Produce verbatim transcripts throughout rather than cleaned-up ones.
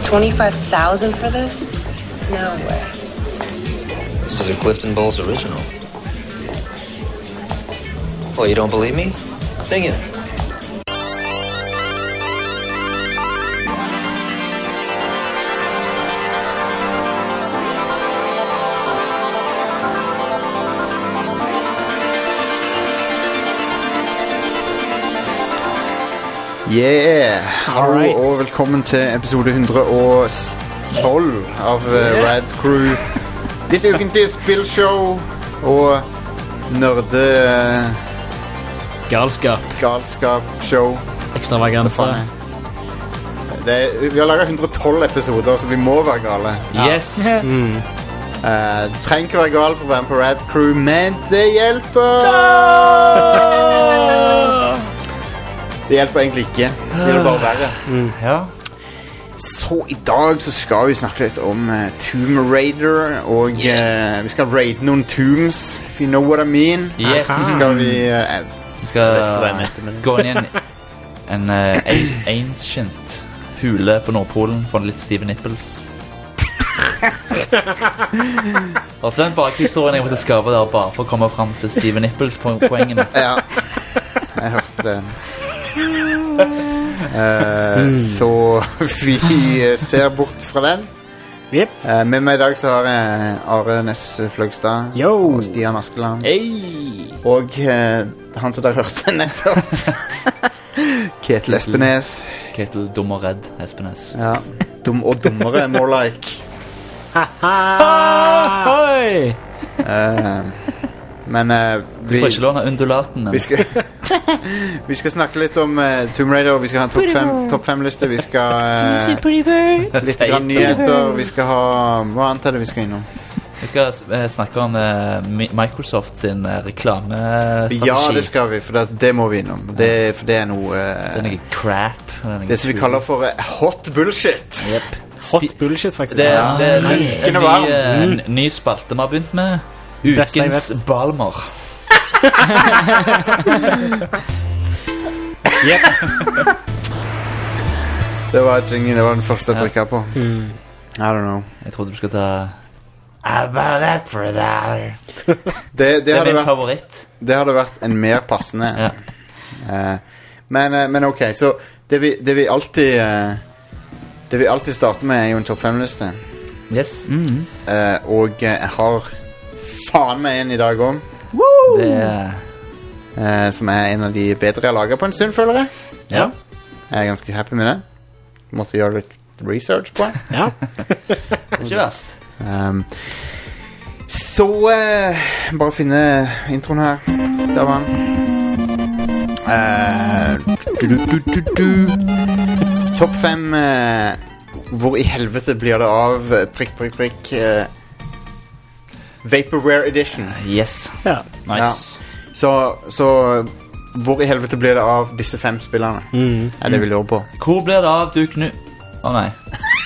twenty-five thousand dollars for this? No way. This is a Clifton Bowles original. Well, you don't believe me? Bring it. Yeah, hallo Alright. og velkommen til episode hundre og tolv av uh, Rad Crew. Ditt ukentlige spillshow og nørde uh, Galskap. galskap-show. Ekstravaganse. Det er, vi har laget hundre og tolv episoder, så vi må være gale. Yes. Mm. Uh, du trenger ikke være gal for å være med på Rad Crew, men det hjelper! Det hjelper egentlig ikke. Det gjør det bare verre. Mm. Ja. Så i dag så skal vi snakke litt om uh, Tomb Raider. Og uh, vi skal raide noen tombs, if you know what I mean. Yes. Så skal vi uh, Vi skal Jeg vet ikke hva jeg mente med det. gå inn i en, en uh, ancient hule på Nordpolen for litt Steven Nipples. Og for den bakhistorien jeg måtte skape der bare for å komme frem til Steven Nipples-poengene. Ja, jeg hørte det. Uh, så vi ser bort fra den. Yep. Uh, med meg i dag så har jeg Are Næss Fløgstad Yo. og Stian Askeland. Hey! Og uh, han som dere hørte nettopp, Ketil Espenes. Ketil dum og redd Espenes. Ja, dum og dummere, more like. Oi! Uh, men uh, Du får ikke låne undulaten, men vi skal vi skal snakke litt om uh, Tomb Raider. Vi skal ha en topp fem, top fem liste. Vi skal uh, litt grann nyheter. Vi skal ha hva annet er det vi skal innom? vi skal uh, snakke om uh, Mi- Microsoft sin uh, reklamestrategi. Ja, det skal vi, for det, det må vi innom. Det, for det er noe uh, Det er noe crap. Det, er noe det som vi tull. kaller for uh, hot bullshit. Yep. Hot bullshit, faktisk. Det, det er en, Fisken en, er varm. ny, eh, en ny spalte vi har begynt med. Beste jeg Ukens vet. Balmer. Det var et jingle, det var den første jeg trykket på. Mm. I don't know. Jeg trodde du skulle ta About that for that. Det, det, Det er hadde min vært, favoritt. det hadde vært en mer passende. Ja. Uh, men, uh, men ok, så det vi, det vi alltid uh, Det vi alltid starter med er jo en topp fem-liste. Yes. Mm. Uh, og uh, jeg har faen meg en i dag om, Det er uh, som er en av de bedre jeg har laget på en stund, føler jeg. Ja. Jeg er ganske happy med den. Måtte gjøre litt research på den. Ja. Det er ikke verst. Um, så uh, bare finne introen her. Der var den. Uh, du, du, du, du. Topp fem uh, hvor i helvete blir det av uh, prikk, prikk, prikk uh, Vaporware Edition. Yes. Ja. Nice. Så, så hvor i helvete blir det av disse fem spillerne? Mm. Er det vi lurer på. Hvor blir det av du knu... Å oh, nei.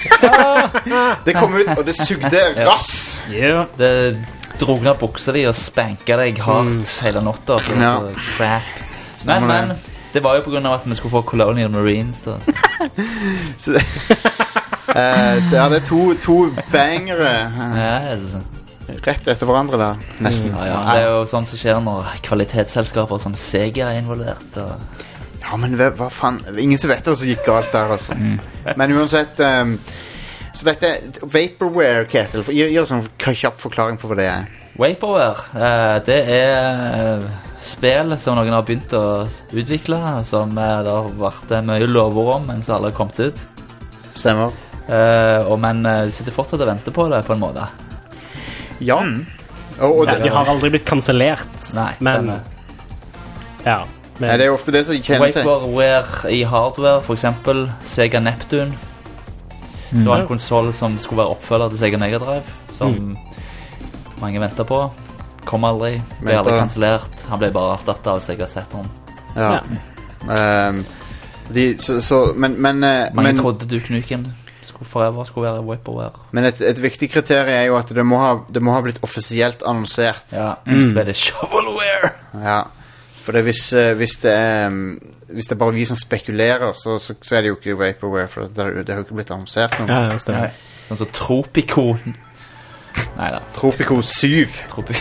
Det kom ut, og det sugde rass. Yeah. Det drog ned buksa di og spanka deg hardt Mm. hele natta. Det Ja. var så crap. Men, Stemmer det. men det var jo på grunn av at vi skulle få Colonial Marines. Da. Så, uh, det er det to, to bangere uh, Yes. rett etter hverandre der, nesten. Ja, ja. Det er jo sånn som skjer når kvalitetsselskaper som Sega er involvert. Og... Ja, men hva, hva faen? Ingen som vet hva som gikk galt der, altså. Men uansett um, så dette er Vaporware, Ketil. Gi, gi oss en kjapp forklaring på hva det er. Vaporware, eh, det er eh, spill som noen har begynt å utvikle, som eh, det har vært eh, mye lovord om mens alle har kommet ut. Stemmer. Eh, og men eh, vi sitter fortsatt og venter på det på en måte. Ja. Mm. Og, og Ja, det, de har aldri blitt kansellert. Nei, Men stemmer. ja. Men, Nei, det er jo ofte det som kjenner til. Vaporware i hardware, for eksempel Sega Neptune. Det var en konsol som skulle være oppfølger til Sega Mega Drive, som mange ventet på. Kom aldri, ble Ventet. aldri kansellert. Han ble bare erstattet av Sega Saturn. Ja. Um, de, så, så, men men, eh, Mange men, trodde Duke Nukem skulle forever skulle være Vaporware. men et, et viktig kriterium er jo at det må ha, det må ha blitt offisielt annonsert. Ja, så ble det Shovelware. Ja. For det hvis, eh, hvis det er um, hvis det er bare vi som spekulerer, så, så, så er det jo ikke Vaporware, for det, det har jo ikke blitt annonsert noe. Ja, ja, stemmer. Sånn som Tropico. Neida. Tropico syv. Tropi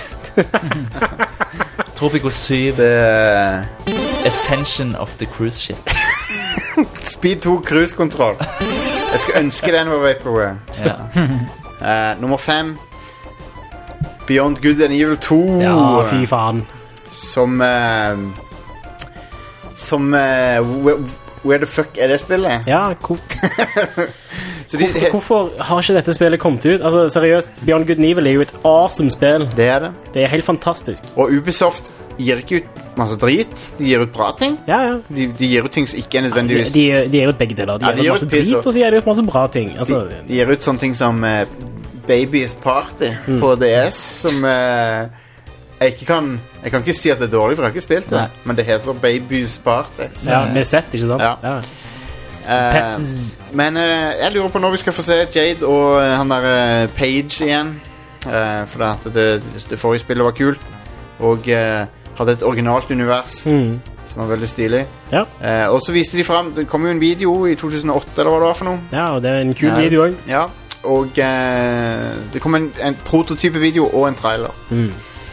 Tropico syv. Det, Ascension of the cruise ship. Speed to cruise-kontroll. Jeg skulle ønske den var Vaporware. Ja. Uh, nummer fem. Beyond Good and Evil to. Ja, fy faen. Som uh, Som uh, where, where the fuck er det spillet? Ja, hvor, Så de, hvorfor, hvorfor har ikke dette spillet kommet ut? Altså, seriøst, Beyond Good and Evil er jo et awesome spill. det er det. Det er helt fantastisk. Og Ubisoft gir ikke ut masse drit. De gir ut bra ting. Ja, ja. De, de gir ut ting som ikke er De, nødvendigvis de, de gir ut begge deler. De Ja, gir de ut gir masse ut piss drit, og- og så gir de ut masse bra ting. Altså, de, de gir ut sånne ting som uh, Baby's Party på D S, som uh, jeg ikke kan Jeg kan ikke si at det er dårlig, for jeg har ikke spilt det. Nei. Men det heter Baby's Party. Så, ja, med sett, ikke sant? Ja. Ja. uh, Pets. men uh, jeg lurer på når vi skal få se Jade og uh, han der uh, Page igjen. Uh, for at det, det forrige spillet var kult. Og uh, hadde et originalt univers Mm. som var veldig stilig. Ja. Uh, og så viste de frem Det kom jo en video i to tusen og åtte, eller hva det var for noe. ja, og det er en kul Ja. video også. Ja, og eh, det kom en, en prototypevideo og en trailer. Mm.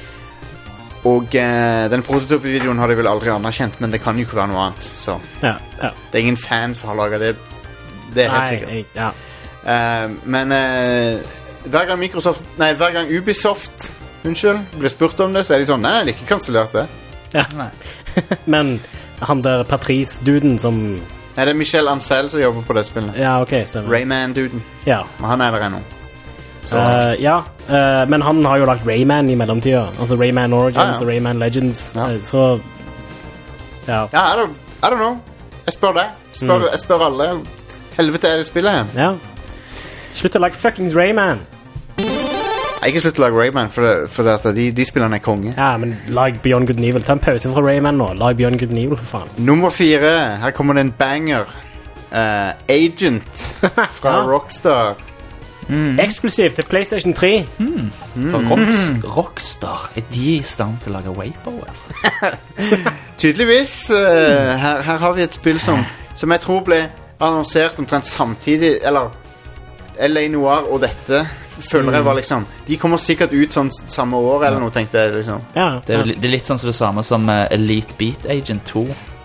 Og eh, den prototypevideoen har de vel aldri anerkjent, men det kan jo ikke være noe annet. Så Ja, ja. det er ingen fans som har laget det. Det er helt Nei, sikkert. jeg, ja. Eh, men eh, hver gang Microsoft Nei, hver gang Ubisoft Unnskyld, blir spurt om det, så er de sånn Nei, de har ikke kansellert det. Nei. Men han der Patrice-duden som... Nei, det er Michel Ancel som jobber på det spillet. Ja, ok, stemmer. Rayman-duden. Ja, Men han er der ennå. Eh, ja. eh, men han har jo lagt Rayman i mellomtida. Altså Rayman Origins Ah, ja. og Rayman Legends. Ja. eh, så... Ja. Ja, I don't, I don't know. Jeg spør deg. Spør, Mm. Jeg spør alle. Helvete er det spillet her. ja. Slutt å lage fuckings Rayman. Jeg har ikke slutt å lage Rayman, for, det, for det at de, de spillerne er konge. Ja, men lag Beyond Good and Evil. Ta en pause fra Rayman nå. Lag Beyond Good and Evil, for faen. Nummer fire. Her kommer det en banger. Eh, Agent fra Ja. Rockstar. Eksklusivt til PlayStation tre. Rocks, Rockstar. Er de i stand til å lage Vaporware? Tydeligvis. eh, her, her har vi et spill som, som jeg tror ble annonsert omtrent samtidig. Eller L A Noir og dette føler jeg var liksom De kommer sikkert ut sånn samme år eller noe, tenkte jeg liksom. Ja, Det er, jo ja. li- det er litt sånn som det samme som eh, Elite Beat Agent to.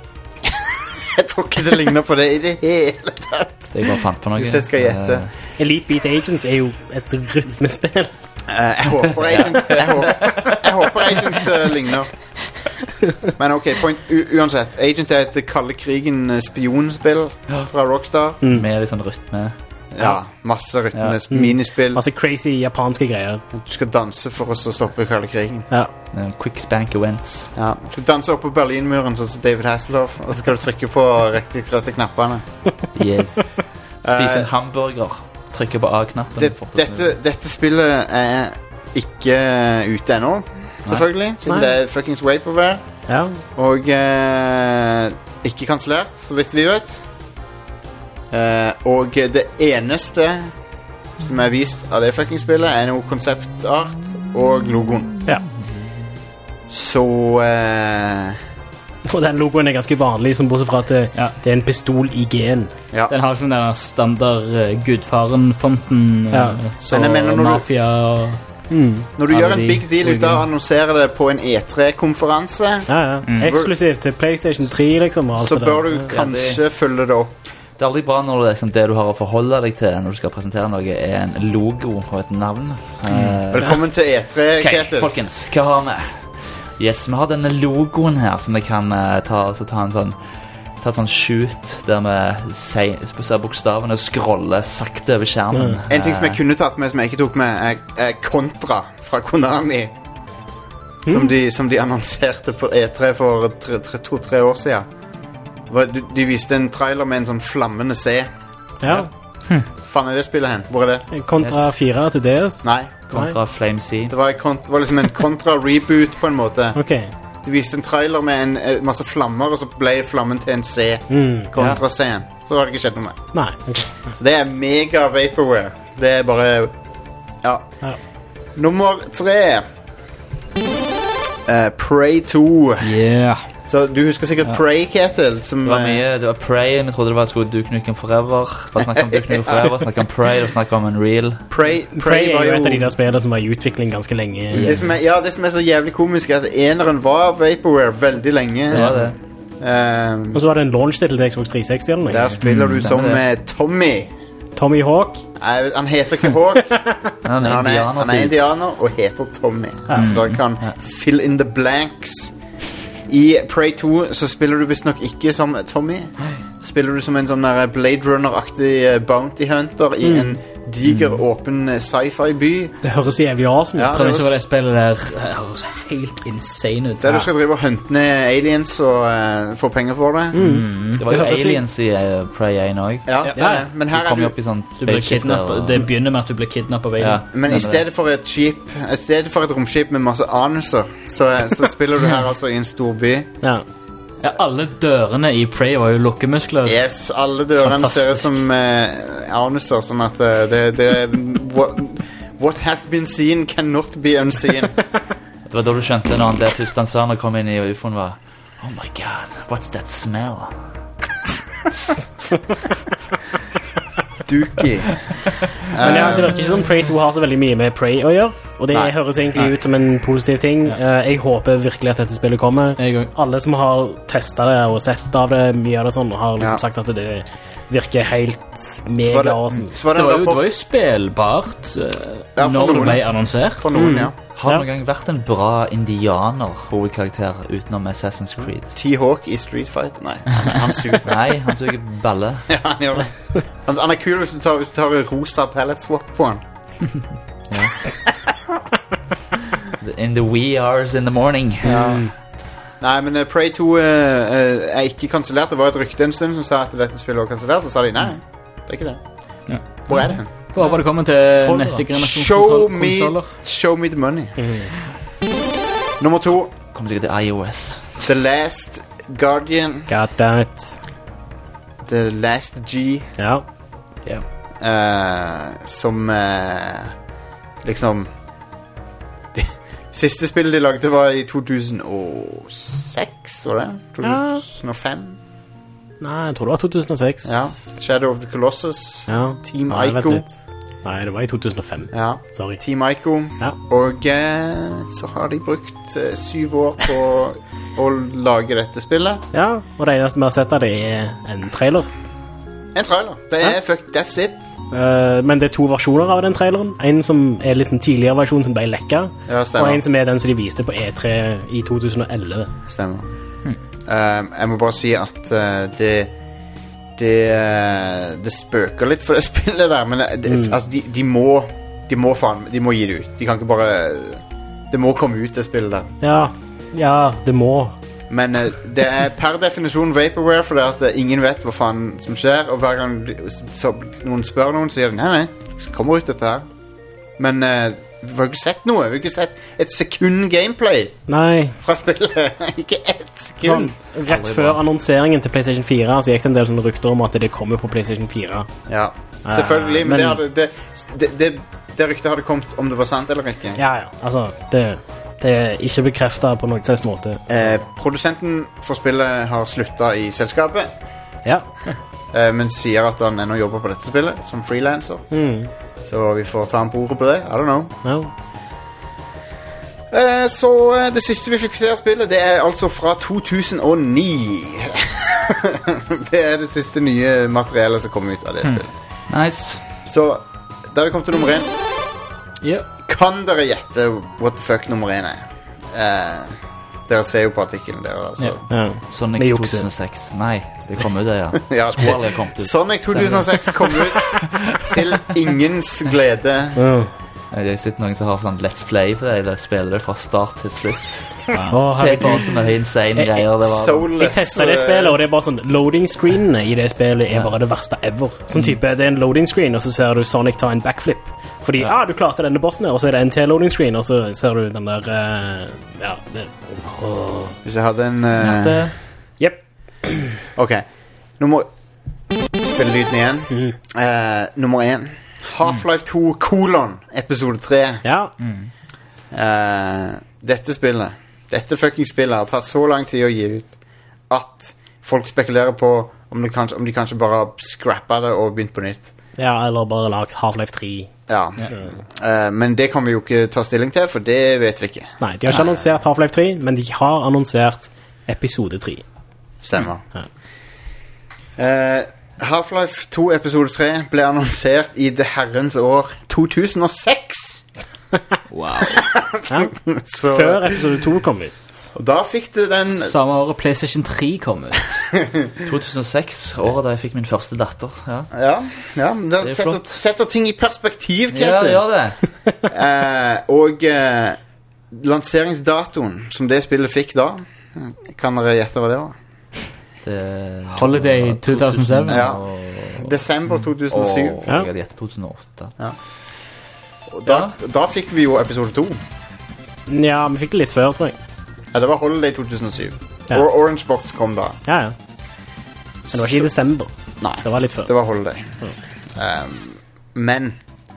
Jeg tror ikke det ligner på det i det hele tatt. Det jeg bare fant på noe. Hvis jeg skal gjette. Eh, Elite Beat Agents er jo et rytmespill. Eh, jeg håper Agent Jeg håper, jeg håper Agent eh, ligner. Men ok, point, u uansett. Agent er et kalde krigen eh, spionspill fra Rockstar. Med litt sånn rytme. Ja, masse rytme, Ja. minispill. Masse crazy japanske greier. Du skal danse for oss å stoppe kalde krigen. Ja. eh, Quick spank events. Ja. Du danser opp på Berlinmuren sånn som David Hasselhoff, og så skal du trykke på riktig rette knappene. Yes. Spise en hamburger. Trykke på A-knappen. Det, fortest dette, mulig. dette spillet er ikke ute ennå, selvfølgelig, siden Nei. det er fuckings Vaporware, ja. og eh, ikke kansellert, så vidt vi vet. Eh, og det eneste som er vist av det fucking spillet er noe konseptart og logoen. ja. Så eh, Og den logoen er ganske vanlig, som bortsett fra at det, Ja. det er en pistol i G-en. ja. Den har liksom den der standard uh, Gudfaren-fonten. Ja. eh, så Men jeg mener når du- Mafia og Når du Alle gjør en de big deal ut av å annonsere det på en E tre-konferanse, Ja, ja. Eksklusivt til PlayStation tre, liksom. Og alt så det der. bør du kanskje følge det opp. Det er aldri bra når det, liksom, det du har å forholde deg til når du skal presentere noe, er en logo og et navn. Eh, Velkommen til E tre, Ok, Ketil. folkens, hva har vi? Yes, vi har denne logoen her som vi kan eh, ta, så ta en sånn ta et sånn shoot der vi sier- ser bokstavene og scroller sakte over skjermen. En ting som jeg Eh, kunne tatt med, som jeg ikke tok med, er, er Contra fra Konami. Som, de, som de annonserte på E tre for tre- tre- to-tre år siden. Hva- De, de viste en trailer med en sånn flammende C. Ja. Faen er det spillet hen? Hvor er det? Kontra Yes. fire til D S. Nei. Kontra Flame Sea. Det var, en kont- det var liksom en Contra-reboot på en måte. Ok. De viste en trailer med en, eh, masse flammer, og så ble flammen til en C. Mm. Contra-C-en. Så har det ikke skjedd noe med. Nei. ok. Så det er mega vaporware. Det er bare Ja. Ja. Nummer tre. Eh, Prey to. Yeah. Så du husker sikkert Ja. Prey, Ketil? Som, Det var eh, mye, det var Prey, vi trodde det bare skulle Duke Nukem Forever. Bare snakket om Duke Nukem Forever, snakket om Prey, og snakket om Unreal. Prey, Prey Prey er var jo jo et av de der spillene som var i utvikling ganske lenge. det som er, Ja, det som er så jævlig komisk, er at eneren var Vaporware veldig lenge. Det var det. Um, Og så var det en launch til Xbox tre seksti eller noe. der spiller du Mm, som stemmer eh, Tommy. Tommy Hawk. Nei, han heter ikke Hawk. Han Men er han er, indianer. han er typ. indianer og heter Tommy. Så da kan fill in the blanks. I Prey to så spiller du visstnok ikke som Tommy. Spiller du som en sånn der Blade Runner-aktig eh, bounty hunter i en diger, åpen eh, sci-fi-by. Det høres jævlig awesome ut. Ja, det Premisset for høres- det spillet der eh, høres helt insane ut. Der du skal drive og hunte ned aliens og eh, få penger for det. Det var Det jo høres- aliens i uh, Prey one òg. Ja, det er det. Men De her er kom jo du opp i sånn Du blir spaceship der, kidnappet. og- Det begynner med at du blir kidnappet av Ja. alien. Men i stemmer stedet for et skip I stedet for et romskip med masse anuser, så, så spiller du her altså i en stor by. Ja. Ja, alle dørene i Prey var jo lukkemuskler. Yes, alle dørene ser ut Fantastisk. som eh, anuser, sånn at eh, det, det what, what has been seen cannot be unseen. Det var da du skjønte når han det første han sa når han kom inn i ufoen var Oh my god, what's that smell? Dookie. Men ja, det virker ikke som Prey to har så veldig mye med Prey å gjøre. Og det Nei. høres egentlig ut som en positiv ting. Eh, Jeg håper virkelig at dette spillet kommer. Jeg òg. Alle som har testet det og sett av det, mye av det sånn, har liksom Ja. sagt at det virker helt Så var mega det, awesome. så var det Det en var jo, det rapport var jo spillbart eh, Ja, for når det noen. ble annonsert. for noen, ja. Har det Ja. noen gang vært en bra indianer-hovedkarakter utenom Assassin's Creed? T-Hawk i Street Fight. Nei, han, han suger. Nei, han suger balle. Ja, han gjør det. Han, han er kul hvis du tar, hvis du tar rosa pellet swap på han. In the wee hours in the morning. Nei, men uh, Prey to uh, uh, er ikke kansellert. Det var et rykte en stund som sa at dette spillet var kansellert, og så sa de nei, det er ikke det. Ja. Hvor er det? Får håpe det kommer til Hold da. neste generasjon Show me, konsoller. show me the money. Nummer to, Kommer sikkert til iOS. The Last Guardian. God damn it. The Last G. Ja. Ja. eh, som eh, liksom de, Siste spillet de lagde var i to tusen og seks, var det? to tusen og fem? Nei, jeg tror det var to tusen og seks. Ja. Shadow of the Colossus. Ja. Team Nei, vent Ico. litt. Nei, det var i to tusen og fem. Ja. Sorry. Team Ico. Ja. Og eh, så har de brukt eh, syv år på å lage dette spillet. Ja, og det eneste vi har sett av det er en trailer. En trailer. Det er Ja. fuck, that's it. Eh, men det er to versjoner av den traileren. En som er litt sånn tidligere versjon som ble lekka, Ja, og stemmer. en som er den som de viste på E tre i to tusen og elleve. Stemmer. Eh, jeg må bare si at eh, det det, eh, det spøker litt for det spillet der, men det, Mm. altså, de, de må De må faen De må gi det ut. De kan ikke bare Det må komme ut, det spillet der. Ja, ja, det må. Men eh, det er per definisjon vaporware, for det er at eh, ingen vet hva faen som skjer, og hver gang de- så, noen spør noen, sier de nei, nei, det kommer ut dette her. Men eh, vi har jo ikke sett noe. Vi har ikke sett et sekund gameplay Nei. fra spillet. Ikke ett Sånn, sekund. rett før annonseringen til PlayStation fire så gikk det en del sånne rykter om at det kommer på PlayStation fire. Ja, selvfølgelig, men, men- det, hadde, det, det, det, det ryktet hadde kommet om det var sant eller ikke. Ja, ja, altså, det, det er ikke bekreftet på noen slags måte. Eh, produsenten for spillet har sluttet i selskapet, Ja. eh, men sier at han ennå jobber på dette spillet som freelancer. Mm. Så vi får ta han på ordet på det. I don't know. Ja. Eh, så eh, det siste vi fikk se av spillet, det er altså fra to tusen og ni. Det er det siste nye materialet som kom ut av det spillet. Nice. Så da er vi kommet til nummer én. Ja. Kan dere gjette what the fuck nummer én er? Eh, dere ser jo på artikkelen der, altså. Ja. Sonic Med to jukse. tusen og seks. Nei, det kom ut det, ja. Ja, Skulle aldri ha kommet ut. Sonic to tusen og seks kom ut til ingens glede. Ja. Det er sikkert noen som har sånn Let's Play på det, eller spiller det fra start til slutt. Å, Det er herregud. bare sånne insane greier. Det var Jeg Soulless. testet det spillet, og det er bare sånn loading screenene i det spillet er bare det verste ever. Sånn type, det er en loading screen, og så ser du Sonic ta en backflip. Fordi, ja, ah, du klarte denne bossen her, og så er det en til loading screen, og så ser du den der, eh, ja, det, åh. Hvis jeg hadde en eh, det. Jep. Ok. Nummer Spille lyden igjen. Eh, nummer én. Half-Life to kolon episode tre. Ja. Eh, dette spillet Dette fucking spillet har tatt så lang tid å gi ut at folk spekulerer på om, det kanskje, om de kanskje bare har scrappet det og begynt på nytt. Ja, eller bare lagt Half-Life tre. Ja, Ja. uh, men det kan vi jo ikke ta stilling til, for det vet vi ikke. Nei, de har ikke annonsert Half-Life tre, men de har annonsert episode tre. Stemmer. Ja. Uh, Half-Life to episode tre ble annonsert i det herrens år to tusen og seks. Wow. Ja. Så, Før episode to kom ut. og da fikk det den... Samme året PlayStation tre kom ut. to tusen og seks, året da jeg fikk min første datter. Ja, Ja, ja men det, Det er setter, flott. setter ting i perspektiv, ja Ketil. gjør det. Eh, og eh, lanseringsdatoen som det spillet fikk da, kan dere gjette hva det var? det Holiday two thousand seven. Ja. Desember to tusen og syv. Åh, jeg hadde gjettet to tusen og åtte. Og da, da fikk vi jo episode to. Ja, vi fikk det litt før, tror jeg. Ja, det var Holiday to tusen og syv. Ja. Or Orange Box kom da. Ja, ja. Men det var ikke i desember. Nei, Det var litt før. det var Holiday. Um, men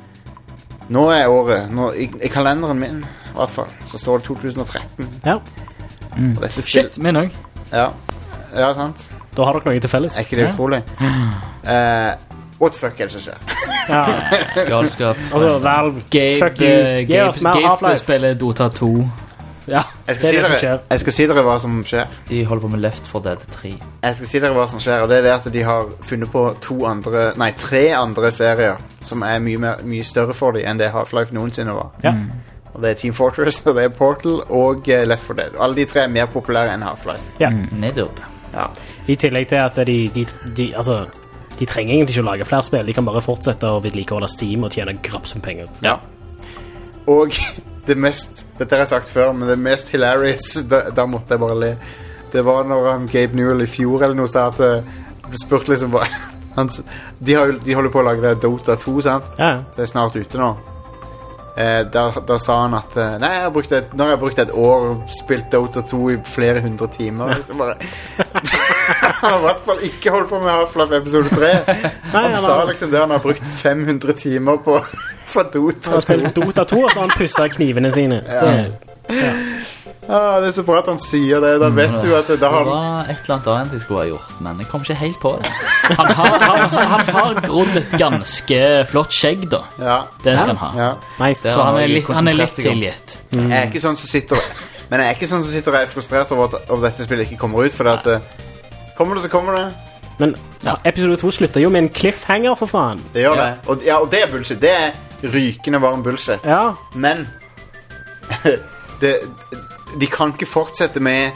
nå er året nå, i, I kalenderen min i hvert fall så står det to tusen og tretten. Ja, Og dette spill- Shit, min òg. Ja, ja, sant. da har dere noe til felles. Er ikke det utrolig? Uh, what the fuck er det som skjer? Ja, Galskap. altså, Valve, Gabe, fuck you. eh, Gi oss Gabe, mer Gabe Half-Life. spiller Dota to. Ja, Jeg det skal, er si det som dere, skjer. jeg skal si dere hva som skjer. De holder på med Left four Dead tre. Jeg skal si dere hva som skjer, og det er det at de har funnet på to andre, nei, tre andre serier som er mye, mer, mye større for dem enn det Half-Life noensinne var. Ja. Og det er Team Fortress, og det er Portal og uh, Left four Dead. Og alle de tre er mer populære enn Half-Life. Ja. Nedopp. Ja. I tillegg til at de, de, de, altså, de trenger egentlig ikke å lage flere spill. De kan bare fortsette å vedlikeholde Steam og tjene graps med penger. Ja. Og det mest, dette har jeg sagt før, men det mest hilarious, da, da måtte jeg bare le. Det var når han Gabe Newell i fjor eller noe sa at det spurte liksom bare, han, de, har, jo- de holder på å lage det Dota to, sant? Ja, Det er snart ute nå. Eh, da, da sa han at eh, Nei, jeg har brukt et, nå har jeg brukt et år og spilt Dota to i flere hundre timer. Liksom bare. Han har i hvert fall ikke holdt på med Half-Life episode tre. Han han sa har- liksom det, han har brukt fem hundre timer på, på han Dota har to. spilt Dota to, og så har han pusset knivene sine. Det, Ah, det er så bra at han sier det. Da vet du at det, da Det har han var et eller annet annet jeg skulle ha gjort, men jeg kom ikke helt på det. Han har, han, han har grodd et ganske flott skjegg, da. Ja, Det skal han ha. ja. nice. Det Så han er han litt, han er litt konsentrert seg om. tilgitt. Jeg er ikke sånn som sitter Men jeg er ikke sånn som sitter og er frustrert over at over dette spillet ikke kommer ut, for at eh, kommer det, så kommer det. Men ja, episode to slutter jo med en cliffhanger, for faen. Det gjør det. Og, ja, og det er bullshit. Det er rykende varm bullshit. Ja, Men det, de kan ikke fortsette med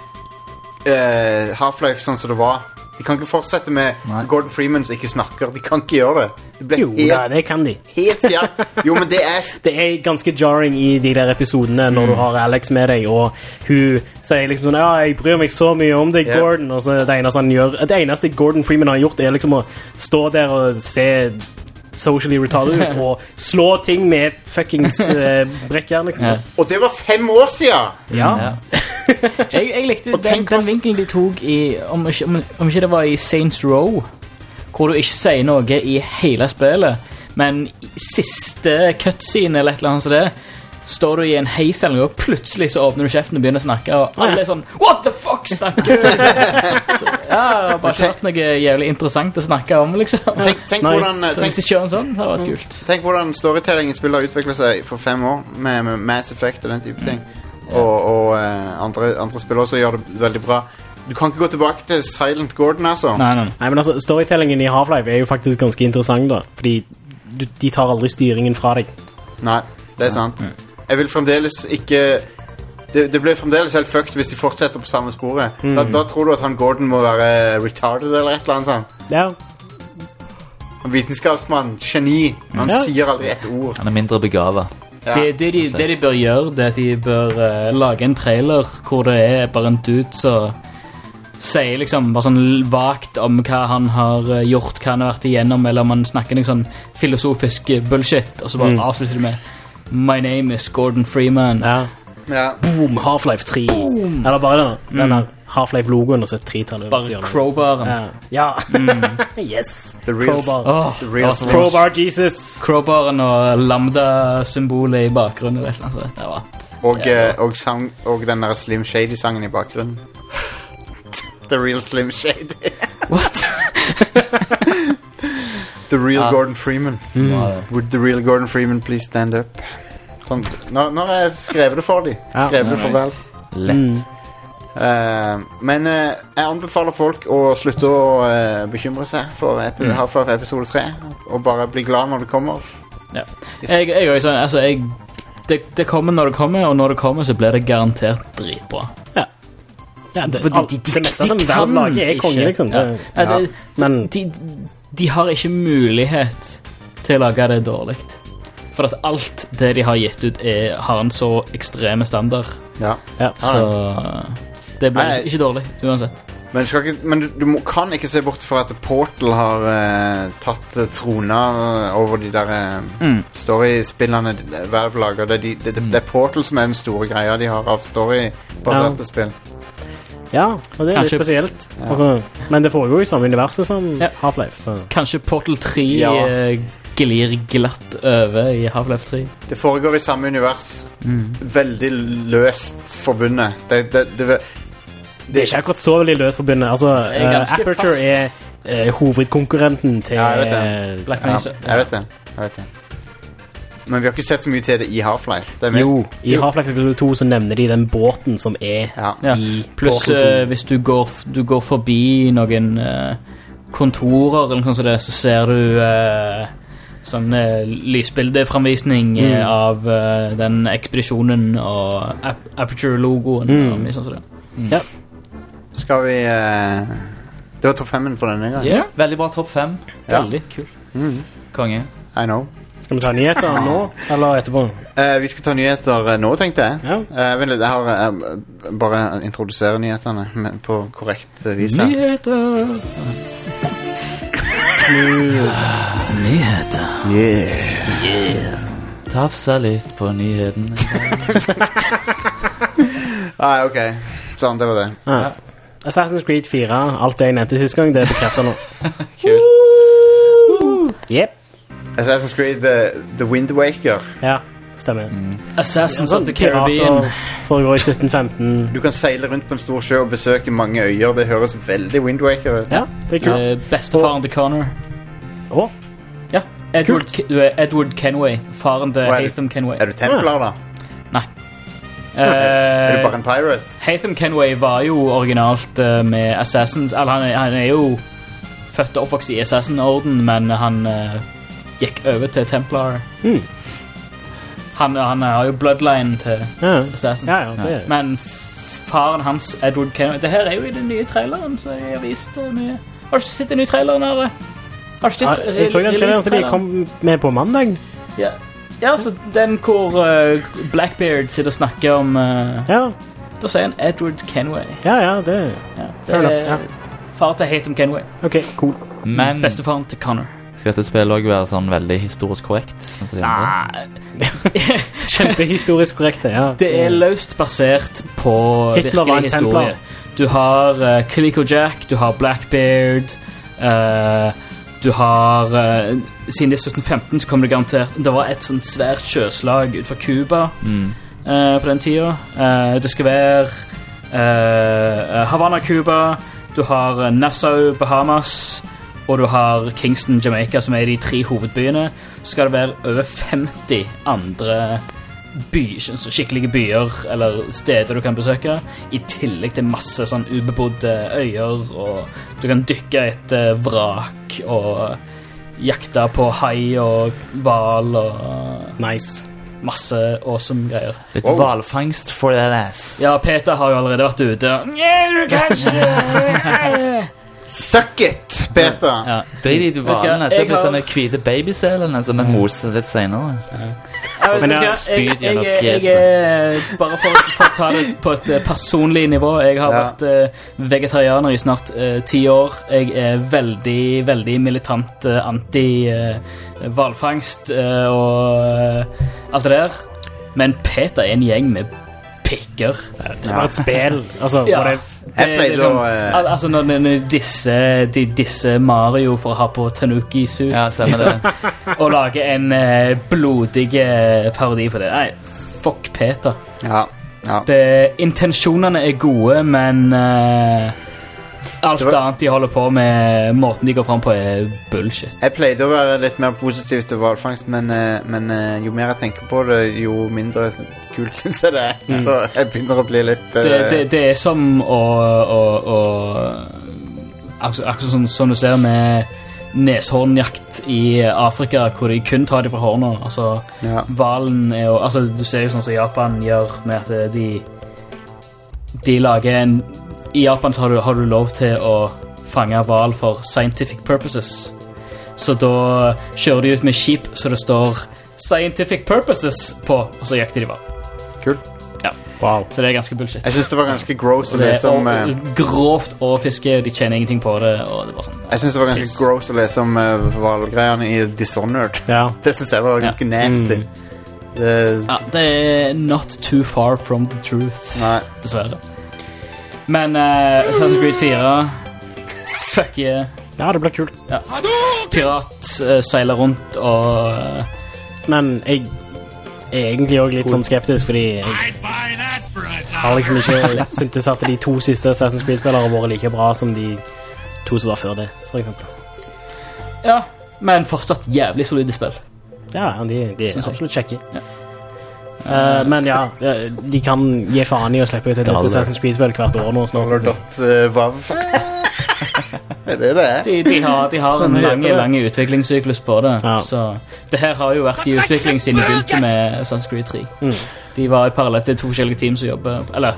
eh, Half-Life sånn som det var. De kan ikke fortsette med Nei. Gordon Freeman som ikke snakker. De kan ikke gjøre det. Det ble jo da, helt, det kan de. helt fjern. Jo, men det er Det er ganske jarring i de der episodene når du har Alex med deg, og hun sier liksom sånn, ja, jeg bryr meg så mye om deg, Ja. Gordon, og så det eneste han gjør, det eneste Gordon Freeman har gjort er liksom å stå der og se socially retarded ut, og slå ting med et fuckings uh, brekkjern, liksom. Ja. Og det var fem år siden! Ja. Ja. Jeg, jeg likte Og den, tenk den hva- vinkelen de tok i om ikke, om, om ikke det var i Saints Row, hvor du ikke sier noe i hele spillet, men i siste cutscene eller et eller annet som det, står du i en heis eller noe, og plutselig så åpner du kjeften og begynner å snakke, og alle er sånn, what the fuck, snakker du? Så, ja, jeg har bare ikke hørt noe jævlig interessant å snakke om, liksom. Tenk, tenk, Nice. hvordan, Så tenk, hvis de kjører en sånn, det har vært kult. tenk hvordan storytelling i spillet har utviklet seg for fem år, med, med Mass Effect og den type ting. Og, og eh, andre, andre spill også gjør det veldig bra. Du kan ikke gå tilbake til Silent Gordon, altså. Nei, nei, nei. Nei, men altså, storytellingen i Half-Life er jo faktisk ganske interessant da, fordi du, de tar aldri styringen fra deg. Nei, det er sant. Jeg vil fremdeles ikke det, det blir fremdeles helt fucked hvis de fortsetter på samme sporet. Da, da tror du at han Gordon må være retarded eller et eller annet sånt. Ja, En vitenskapsmann, geni. Han Ja. sier aldri ett ord. Han er mindre begavet. Ja. Det, det, de, det de bør gjøre, det er at de bør eh, lage en trailer hvor det er bare en dude som sier liksom bare sånn vagt om hva han har eh, gjort, hva han har vært igjennom, eller om han snakker noe sånn filosofisk eh, bullshit, og så bare Mm. avslutter det med My name is Gordon Freeman. ja. Ja. Boom, Half-Life tre. Eller bare den, den her Half-Life-logoen og så et tretall over Bare stjerne. crowbaren. Ja. ja. Mm. Yes. The real, Crowbar. Åh, the real åh, Crowbar Jesus. crowbaren og lambda-symbolet i bakgrunnen. Eller noe sånt. Det var og, eh, og, sang, og den der Slim Shady-sangen i bakgrunnen. The real Slim Shady. What? The real Ja. Gordon Freeman. Ja. Would the real Gordon Freeman please stand up? Sånn, når, når jeg skrev det for dem. Ja. Skrev det for vel. Lett. Eh, men eh, jeg anbefaler folk å slutte å eh, bekymre seg for epi- Half-Life episode tre. Og bare bli glad når det kommer. Ja. Jeg, jeg, er jo sånn, altså, jeg, det, det kommer når det kommer, og når det kommer så blir det garantert dritbra. Ja. Ja, det, For de- alt- de- de- det meste de som kan verden lager er konge, ikke. liksom. Ja. Det, Ja, det, men de, de har ikke mulighet til å lage det dårlig. For at alt det de har gitt ut, er, har en så ekstreme standard. Ja. ja. Så det blir Nei. ikke dårlig, uansett. Men, du, skal ikke, men du, du må, kan ikke se bort fra at Portal har eh, tatt uh, trona eh, over de der eh, Mm. story-spillene de- Valve lager. Det er, de, det, det, det er Portal som er den store greia de har av story-baserte Ja. spill. ja, og det er litt Kanskje- spesielt. Altså, men det foregår jo i samme universet som Ja. Half-Life. Så. Kanskje Portal tre Ja. eh, glir glatt over i Half-Life tre. Det foregår i samme univers. Mm. Veldig løst forbundet. Det, det, det, det, Det er ikke akkurat så veldig løst forbundet. Altså, Det er eh, ganske Aperture fast. er eh, hovedkonkurrenten til Ja, jeg vet det. eh, Black ja, Mesa. jeg vet det. Jeg vet det. Men vi har ikke sett så mye til det i Half-Life. Det er mest, Jo, i Half-Life episode to så nevner de den båten som er Ja. Ja. i Pluss Portal to. eh, hvis du går, f- du går forbi noen eh, kontorer eller noe sånt, det, så ser du eh, sånn uh, lysbildeframvisning eh, Mm. av eh, den ekspedisjonen og ap Aperture-logoen. Mm. Og mye sånt som det. Ja. Skal vi eh, Det var topp femmen for denne gangen. Ja, Veldig bra topp fem. Ja. veldig kult. Mhm. Konge. I know. Skal vi ta nyheter nå, eller etterpå? Eh, vi skal ta nyheter eh, nå, tenkte jeg. Ja. Eh, vent litt, jeg har eh, bare introdusere nyhetene men på korrekt eh, vis her. Nyheter. Nyheter. Yeah. Tafsa litt på nyhetene. Ah, ok. Sånn, det var det. Ja. Assassin's Creed fire, alt det jeg nevnte sist gang, det er bekreftet nå. Kult. Jep. Assassin's Creed uh, The Wind Waker. Ja, stemmer. Assassins of the Pirater Caribbean. foregår i sytten femten. Du kan seile rundt på en stor sjø og besøke mange øyer. Det høres veldig Wind Waker ut. Ja, det er kult. Eh, Bestefaren til Connor. Å, Ja, Edward, Ke- du er Edward Kenway. Faren til Hva er det? Hatham Kenway. Er du templar, da? Nei. Er du Eh, bare en pirate? Hatham Kenway var jo originalt eh, med Assassins. Eller han, er- han er jo født og oppvokst i Assassin-orden, men han eh, gikk over til Templar. Mm. Han, han har jo bloodline til ja. Assassins. Ja, ja, det er- Men f- faren hans, Edward Kenway. Det her er jo i den nye traileren, så jeg har vist eh, mye. Har du ikke sett den nye traileren, Are? Har du ikke Ja, sett jeg så den traileren som de release-traileren? kom med på mandag. Ja, ja så den hvor uh, Blackbeard sitter og snakker om uh, Ja, Da sier han Edward Kenway. ja, ja, det Ja, det Fair enough, er ja. far til Hatham Kenway. Ok, cool. Men Bestefaren til Connor. skal dette spillet også være sånn veldig historisk korrekt? Sånn som de andre? Nei, Kjempehistorisk korrekte, ja. det er løst basert på Hitler var virkelig en templar. historie. Du har uh, Calico Jack, du har Blackbeard, uh, du har uh, siden det er sytten femten så kommer det garantert det var et sånt svært sjøslag utenfor Cuba Mm. uh, på den tida. Uh, det skal være uh, Havana, Cuba. Du har uh, Nassau, Bahamas, og du har Kingston, Jamaica, som er de tre hovedbyene. Så skal det være over femti andre by, skikkelige byer eller steder du kan besøke, i tillegg til masse sånn ubebodde øyer, og du kan dykke etter vrak og jakte på hai og hval og Nice. masse awesome greier. Litt Wow. hvalfangst for that ass. Ja, Peter har jo allerede vært ute. Nja, du kan ikke. Suck it, Peter! Ja. Drit i de Vet du hva, hvalene. Se jeg på har- sånne hvite babyselene som er moset litt senere. Men ja, jeg, spyd jeg, gjennom jeg, jeg, fjeset. er- bare for, for å ta det på et eh, personlig nivå. Jeg har Ja. vært eh, vegetarianer i snart eh, ti år. Jeg er veldig, veldig militant eh, anti-hvalfangst eh, og eh, alt det der. Men Peter er en gjeng med pikker. Det var et spill. Altså, Ja. what Det, else? Jeg det, pleide er sånn, å, eh, al- altså når, når disse, de, disse Mario for å ha på Tanuki-suit Ja, stemmer det. og lage en eh, blodig eh, parodi på det. Nei, fuck Peter. Ja, ja. Det, intensjonene er gode, men eh, alt Det var- annet de holder på med, måten de går fram på, er bullshit. Jeg pleide å være litt mer positiv til hvalfangst, men, eh, men eh, jo mer jeg tenker på det, jo mindre kult synes jeg det er. Så jeg begynner å bli litt eh, Det, det, det er som å, å, å Akkurat akkur som, som du ser med neshornjakt i Afrika, hvor de kun tar det fra hårene. Altså, Ja. hvalen er jo altså, Du ser jo sånn som Japan gjør med at de De lager en I Japan så har du, har du lov til å fange hval for scientific purposes. Så da kjører de ut med skip så det står 'scientific purposes' på, og så jakter de hval. Kult. Wow. Så det er ganske bullshit. Jeg synes det var ganske gross å Og det lese er om eh, og- grovt overfiske, de tjener ingenting på det, og det var sånn. Jeg synes det var ganske piss. gross å lese om uh, hvalgreiene i Dishonored. Ja. Det synes jeg var ganske nasty. Mm. Det, Ja, det er not too far from the truth, nei. dessverre. Men uh, Assassin's Creed fire, fuck yeah. Ja, det blir kult. Ja. Pirat uh, seiler rundt og uh, Men jeg er egentlig også litt sånn skeptisk, fordi jeg har liksom ikke syntes at de to siste Assassin's Creed-spillere har vært like bra som de to som var før det, for eksempel. Ja, men fortsatt jævlig solide spill. Ja, de, de er Synes jeg. absolutt kjekke. Eh, men ja, eh, de kan gi faen i å slippe ut et nytt Dollar. Assassin's Creed-spill hvert år nå snart. synes jeg. Dollar.vav. Er det det er? De, de, har, de har en Hva heter lang, det? lang utviklingssyklus på det. Ja. Så det her har jo vært i utvikling siden de begynte med Assassin's Creed tre. Mm. De var i parallell til to forskjellige team som jobber, eller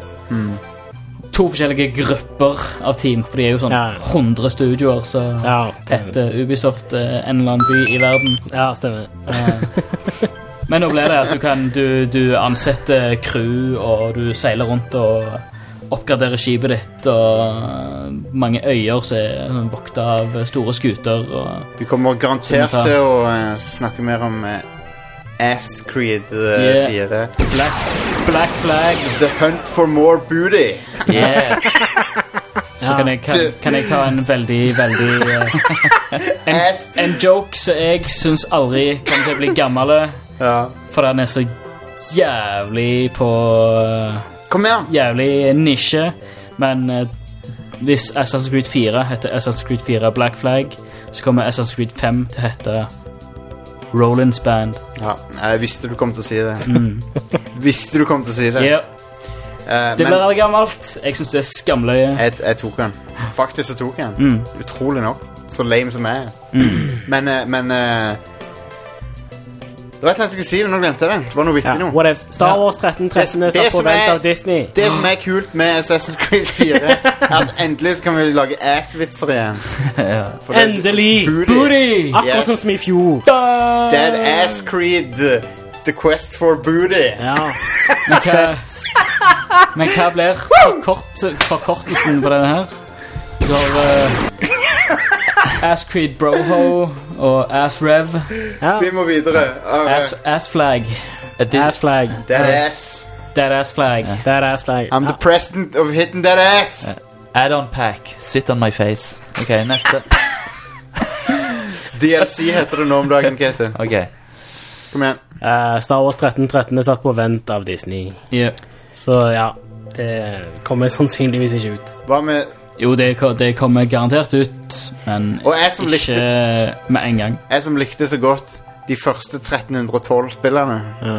to forskjellige grupper av team, for de er jo sånn Ja. hundre studioer, så Ja, det, heter Ubisoft eh, en eller annen by i verden. ja, stemmer. Eh, Men nå ble det at du kan du, du ansetter crew, og du seiler rundt og oppgraderer skipet ditt, og mange øyer som er sånn vokta av store skuter. Og Vi kommer garantert Som vi tar. til å eh, snakke mer om uh, Ass Creed uh, Yeah. fire. Black, Black Flag. The Hunt for More Booty. Yeah. Så kan jeg, kan, kan jeg ta en veldig, veldig eh, en, Ass. en joke som jeg syns aldri kommer til å bli gammel, Ja. for den er så jævlig på eh, Kom igjen. Jævlig nisje. Men eh, hvis Assassin's Creed fire heter Assassin's Creed fire Black Flag, så kommer Assassin's Creed fem til å hete Rollins Band. Ja, jeg visste du kom til å si det. Mm. Visste du kom til å si det. Ja, Eh, det men blir aldri gammelt. Jeg syns det er skamløye. jeg, jeg tok den. Faktisk så tok jeg den. Mm. Utrolig nok. Så lame som jeg er. Men, eh, men eh, det var et eller annet jeg skulle si, men nå glemte jeg det. Det var noe Ja, vittig nå. whatever. Star Wars tretten tretten er Det- satt det på som vent er- av Disney. Det som er kult med Assassin's Creed fire, er at endelig så kan vi lage ass-vitser igjen. Ja. For det- Endelig! Booty. Booty! Akkurat Yes. sånn som i fjor. Dead Ass Creed, The Quest for Booty. Ja. Men hva, men hva blir forkort, forkortelsen på denne her? Du har uh, Ass Creed Broho og Ass Rev. ja. Vi må videre. Uh, Ass, ass Flag. Ass flag. Dead Ass. Dead Ass Flag. Det er ass flag. I'm the president of hitting that ass. Add-on pack. Sit on my face. Ok, neste. D L C heter det nå om dagen, Ketil. Ok. Kom igjen. Eh, Star Wars tretten tretten er satt på vent av Disney. Ja. Så ja, det kommer sannsynligvis ikke ut. Hva med Jo, det, ko- det kommer garantert ut, men Og jeg som ikke likte med en gang. Jeg som likte så godt de første tretten tolv spillerne. Ja.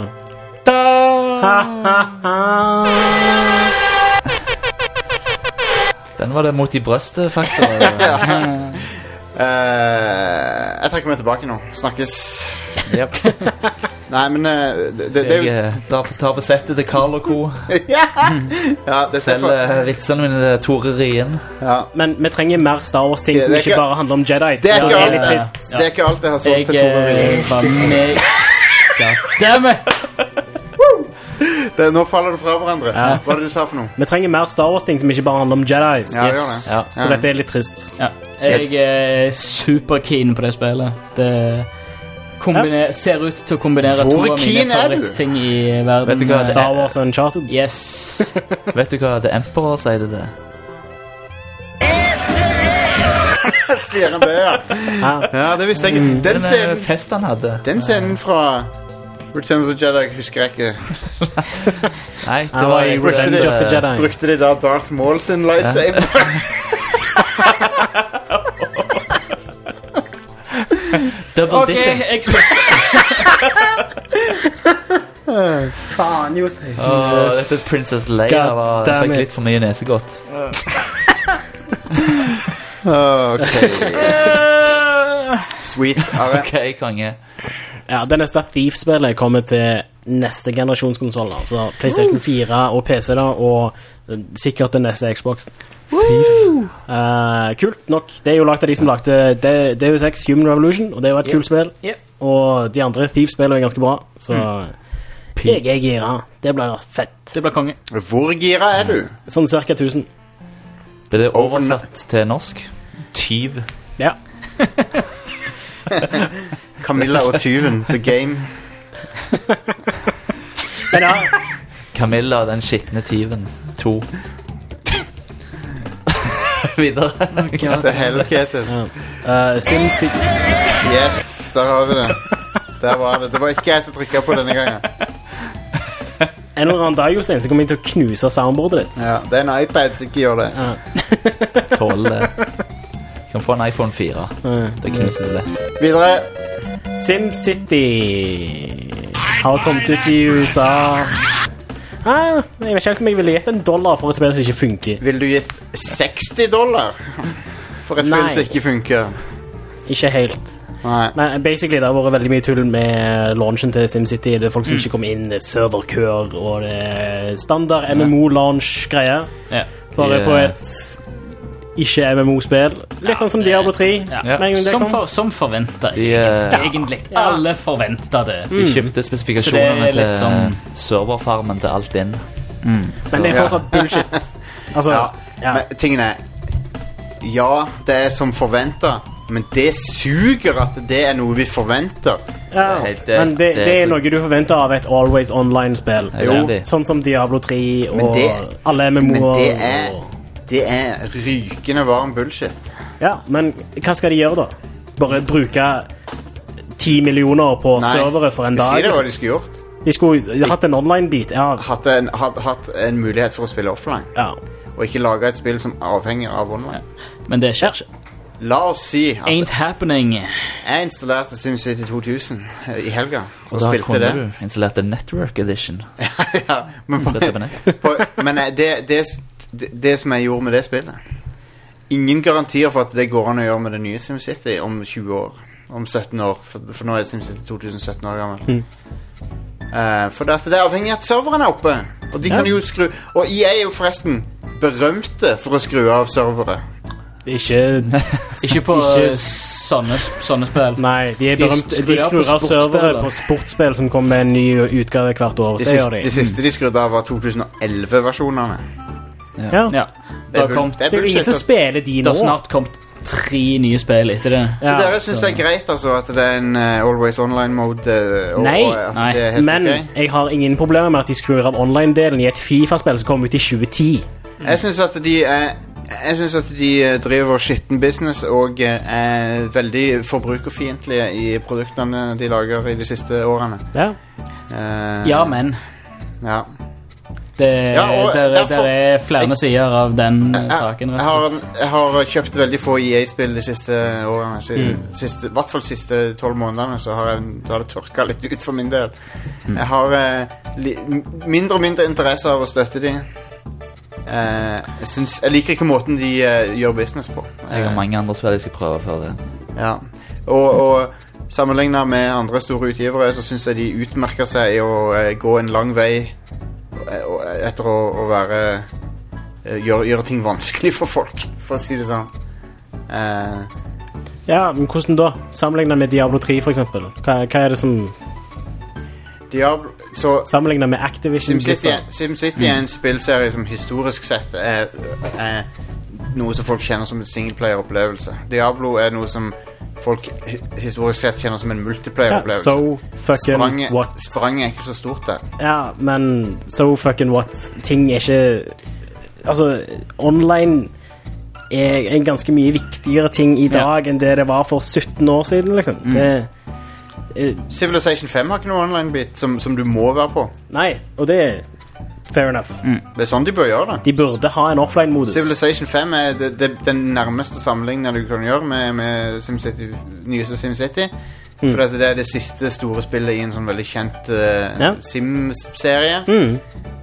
Den var det mot i brøstet, faktisk. Uh, jeg trekker meg tilbake nå. Snakkes. Yep. Nei, men uh, det, det, det er Jeg jo eh, tar, tar på settet til Carl og Co. Ja! Ja, dette er Selv for, uh, vitsene mine til Tore Rien. ja. Men vi trenger mer Star Wars-ting Det- som det er ikke ikke- bare handler om Jedis. Det er Så ikke det er alt, litt trist. det er ikke alt jeg har solgt Jeg til Tore eh, Rien. var med Damn it! Det- Nå faller det fra hverandre. Ja. Hva var det du sa for noe? Vi trenger mer Star Wars-ting som ikke bare handler om Jedis. Ja, Yes. gjør det. Ja. Så dette er litt trist. Ja, jeg er superkeen på det spillet. Det, kombiner, ser ut til å kombinere Hvor to av keen mine er du? favorittting i verden. Vet du hva? Star Wars og Uncharted. Yes. Vet du hva The Emperor sier til det? Sier han det, ja. Ja, det visste jeg ikke. Den Den scenen, fest han hadde. den scenen fra Return of the Jedi husker jeg ikke. Nei, det Han var var i Revenge of the Jedi. Brukte de da Darth Maul sin lightsaber? Double OK, dipping. jeg slutter. Faen, Jostein. Åh, dette Princess Leia God var, damn fikk it. litt for mye nesegodt. Ok. Sweet. Are. Ok, konge. Ja, det neste Thief-spillet kommer til neste generasjonskonsoll, altså PlayStation fire og P C, da, og eh, sikkert den neste Xbox. Uh, kult nok. Det er jo lagt av de som lagde De- Deus Ex Human Revolution, og det er jo et kult spill. Yep. Og de andre Thief-spillene er ganske bra, så jeg er gira. Det blir fett. Det blir konge. Hvor gira er du? Sånn cirka tusen. Ble det oversatt til norsk? Tyv. Ja. Camilla og tyven, The Game. Men ja, Camilla, den skitne tyven. To. Videre. Til helvete. uh, SimCity. Yes, der har vi det. Der var det. Det var ikke jeg som trykket på denne gangen. En eller annen dag, Jostein, så kommer jeg til å knuse soundboardet ditt. Ja, det er en iPad som ikke gjør det. Tåler det. Du kan få en iPhone fire. Det knuses lett. Videre. SimCity har kommet ut i U S A. Ah, jeg vet ikke helt om jeg ville gitt en dollar for et spill som ikke funker. Vil du gitt seksti dollar for et spill Nei. som ikke funker? Ikke helt. Nei. Men basically, det har vært veldig mye tull med launchen til SimCity. Det er folk som ikke kom inn, det er serverkør, og det er standard M M O-launch-greier. Ja. Bare Yeah. på et ikke M M O-spill. Litt sånn som Diablo tre. Ja. Ja. Men det Som, kom. for, som forventa. De, eh, Egentlig. Alle forventa det. de kjøpte spesifikasjonene Så det er litt til sånn- serverfarmen til alt inn. Men det er fortsatt bullshit. Altså, Ja, ja. men tingen er ja, det er som forventet, men det suger at det er noe vi forventer. Ja, helt- det- men det, det er det er så- noe du forventer av et Always Online-spill. Jo. Sånn som Diablo tre og det- alle M M Men O-er. det er, og- det er rykende varm bullshit. Ja, men hva skal de gjøre da? Bare bruke ti millioner på Nei, servere for en skal dag? si det hva de skulle gjort. De skulle hatt en online-bit. Ja, Hatt en, hatt, hatt en mulighet for å spille offline, ja. og ikke lage et spill som avhenger av online. Men det skjer ikke. La oss si at Ain't happening. jeg installerte SimCity to tusen i helga, og, Og da spilte kunne det. du installert en Network Edition. ja, men Spilte på nett. på, men eh, det, det, det, det som jeg gjorde med det spillet, ingen garantier for at det går an å gjøre med det nye SimCity om tjue år. Om sytten år, for, for nå er SimCity to tusen sytten år gammel. Mm. Eh, for det, at det er avhengig av at serveren er oppe. Og de Ja. kan jo skru Og E A er jo forresten berømte for å skru av servere. Ikke Ikke på Ikke- eh, sånne, sånne spill. Nei, de er De berømt. skrur De av på skrur av sportsspill, servere da. på sportsspill som kommer med en ny utgave hvert år. De, Det siste, gjør de. de siste de skrudde av, var to tusen elleve-versjonene. Ja. Ja. Det Det er, har bull, kommet det er Det er jo ingen bullshit. som Så spiller de Det nå. har snart kommet tre nye spill etter det. Ja, dere syns det er greit altså at det er en eh, Always Online-mode? eh, og, Nei, og at nei. det er helt Men ok? jeg har ingen problemer med at de skrur av online-delen i et FIFA-spill som kom ut i tjue ti. Jeg syns at de er Jeg synes at de eh, driver skitten business og eh, er veldig forbrukerfiendtlige i produktene de lager i de siste årene. Ja. Eh, Ja, men ja. det, Ja, og der, derfor- der er flere sider av den eh, Jeg, saken. jeg, rett og slett. har, jeg har kjøpt veldig få E A-spill de siste årene. Så Mm. siste, I hvert fall de siste tolv månedene så har, jeg, da har det tørka litt ut for min del. Mm. Jeg har eh, li, mindre og mindre interesse av å støtte de. Eh, jeg, synes, jeg liker ikke måten de eh, gjør business på. Jeg har Eh, mange andre spill jeg skal prøve før det. Ja. Og, og sammenlignet med andre store utgivere så synes jeg de utmerker seg i å eh, gå en lang vei eh, og- etter å, å være eh, gjøre, gjøre ting vanskelig for folk, for å si det sånn. Eh, ja, men hvordan da? Sammenlignet med Diablo tre, for eksempel. Hva, hva er det som Diablo så Sammenlignet med Activision SimCity, Blizzard? SimCity er en spillserie som historisk sett er, er noe som folk kjenner som en singleplayer-opplevelse. Diablo er noe som folk hi- historisk sett kjenner som en multiplayer-opplevelse. Ja, so fucking Spranget, what? spranget er ikke så stort der. Ja, men so fucking what? Ting er ikke... Altså, online er en ganske mye viktigere ting i dag Ja. enn det det var for sytten år siden, liksom. Mm. Det, eh, Civilization fem har ikke noe online-bit som, som du må være på. nei, og det er fair enough. Det er sånn de bør gjøre det. De burde ha en offline-modus. Civilization fem er det, det, den nærmeste sammenligningen du kan gjøre med, med SimCity, nyeste SimCity. Mm. For at det er det siste store spillet i en sånn veldig kjent uh, Ja. Sim-serie. Mm.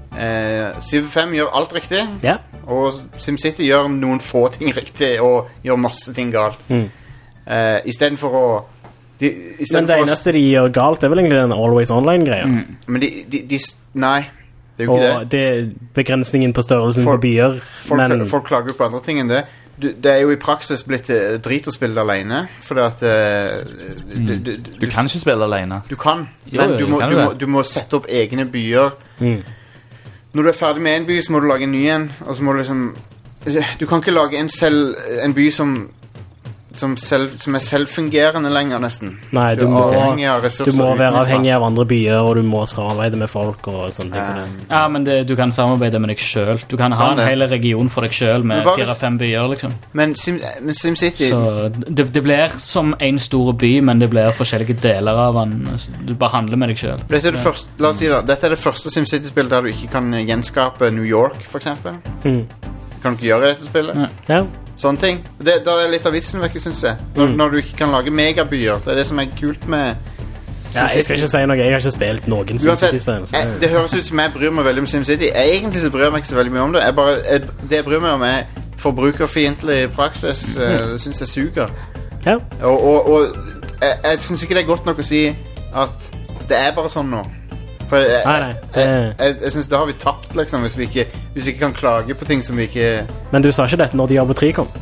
Uh, Civ fem gjør alt riktig, Ja. og SimCity gjør noen få ting riktig og gjør masse ting galt. Mm. Uh, I stedet for å de, i Men stedet det for å, eneste de gjør galt er vel egentlig den always online-greia. Men de, de, de Nei, det er jo ikke Og det. det er begrensningen på størrelsen Folk- på byer. Folk, Men folk klager jo på andre ting enn det. Du, det er jo i praksis blitt uh, drit å spille det alene. Fordi at uh, du, du, du, Du kan ikke spille alene. Du kan, Jo, men jo, du jo, må, kan du, du må, det? du må sette opp egne byer. Mm. Når du er ferdig med en by, så må du lage en ny en. Og så må du liksom Du kan ikke lage en, selv, en by som som, selv, som er selvfungerende lenger, nesten. Nei, du er må, avhengig av du ressurser må være utenfra. avhengig av andre byer, og du må samarbeide med folk og sånne ting. som det. Um, Ja, men det, du kan samarbeide med deg selv. Du kan ha Kan en det. hel region for deg selv med Men bare- fire-fem byer, liksom. men Sim, men SimCity Så det, det blir som en stor by, men det blir forskjellige deler av den. Du bare handler med deg selv. dette er, det første, la oss si da, dette er det første SimCity-spillet der du ikke kan gjenskape New York, for eksempel. Mm. Kan du ikke gjøre dette spillet? Ja. Ja. Sånne ting. Det, der er litt av vitsen vekk, synes jeg. Når, Mm. når du ikke kan lage megabyer. Det er det som er kult med Ja, jeg skal ikke si noe. Jeg har ikke spilt noen Uansett, SimCity-spill. så eh, det- det høres ut som jeg bryr meg veldig om SimCity. Egentlig så bryr jeg meg ikke så veldig mye om det. Jeg bare, jeg, det jeg bryr meg om er forbrukerfiendtlig praksis. eh, Det synes jeg suger. Ja. Og, og, og jeg, jeg synes ikke det er godt nok å si at det er bare sånn nå. For jeg, Nei, nei, det- jeg, jeg, jeg synes da har vi tapt, liksom, hvis vi, ikke, hvis vi ikke kan klage på ting som vi ikke... Men du sa ikke dette når Diablo tre kom.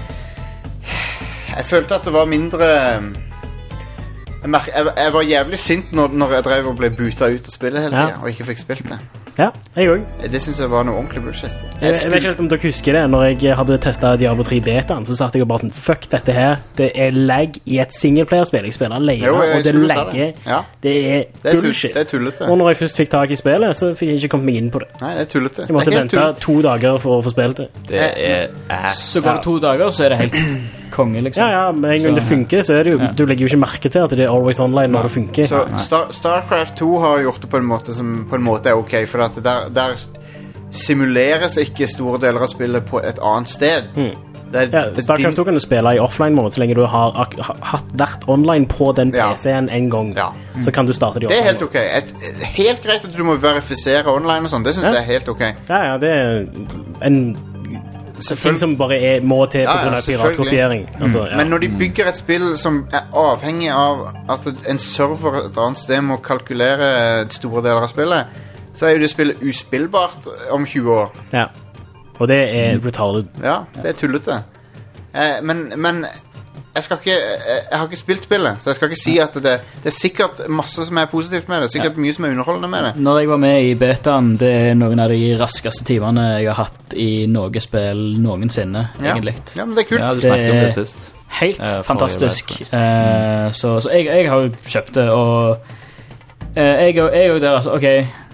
Jeg følte at det var mindre Jeg, merk, jeg, jeg var jævlig sint når, når jeg drev og ble buta ut av spillet hele Ja. tiden, og ikke fikk spilt det. Ja, jeg òg. Det synes jeg var noe ordentlig bullshit. Jeg, jeg vet skulle- ikke helt om dere husker det. Når jeg hadde testet Diablo tre betaen, så satt jeg og bare sånn fuck dette her. Det er lag i et singleplayerspill. Jeg spiller alene, Jo, jeg og det skulle sa lagger. det. Ja. Det er Det er, tull, bullshit. det er tullete. Og når jeg først fikk tak i spillet, så fikk jeg ikke kommet meg inn på det. Nei, det er tullete. Jeg måtte det er helt vente tullete. to dager for å få spilt det. Det er ass. Så går det to dager, så er det helt konge, liksom. Ja, ja, men en gang det funker, så er det jo Du legger jo ikke merke til at det er always online når det funker. Så Star, Starcraft to har gjort det på en måte som på en måte er ok, for at der, der simuleres ikke store deler av spillet på et annet sted. Det er, Ja, det er Starcraft to kan du spille i offline-mode så lenge du har ak ha, hatt vært online på den Ja. P C-en en gang. Ja. Så kan du starte de Det er helt offline. ok. Et, helt greit at du må verifisere online og sånn. Det synes Ja. jeg er helt ok. Ja, ja, det er en ting som bare er, må til Ja, på grunn ja, av selvfølgelig. piratkopiering. Altså, ja. Men når de bygger et spill som er avhengig av at en server et annet sted må kalkulere store deler av spillet, så er jo det spillet uspillbart om tjue år. ja. Og det er retarded. Ja, det er tullete. Eh, men, men jeg skal ikke jeg, jeg har ikke spilt spillet, så jeg skal ikke si at det, det er sikkert masse som er positivt med det. Sikkert mye som er underholdende med det. Når jeg var med i betaen, det er noen av de raskeste timene jeg har hatt i noe spill noensinne, Ja. egentlig. Ja, men det er kult. Ja, du Det- snakket om det sist. Helt Ja, forrige fantastisk. beta. Eh, så så jeg, jeg har jo kjøpt det, og eh, jeg, er- jeg er jo der, altså, ok,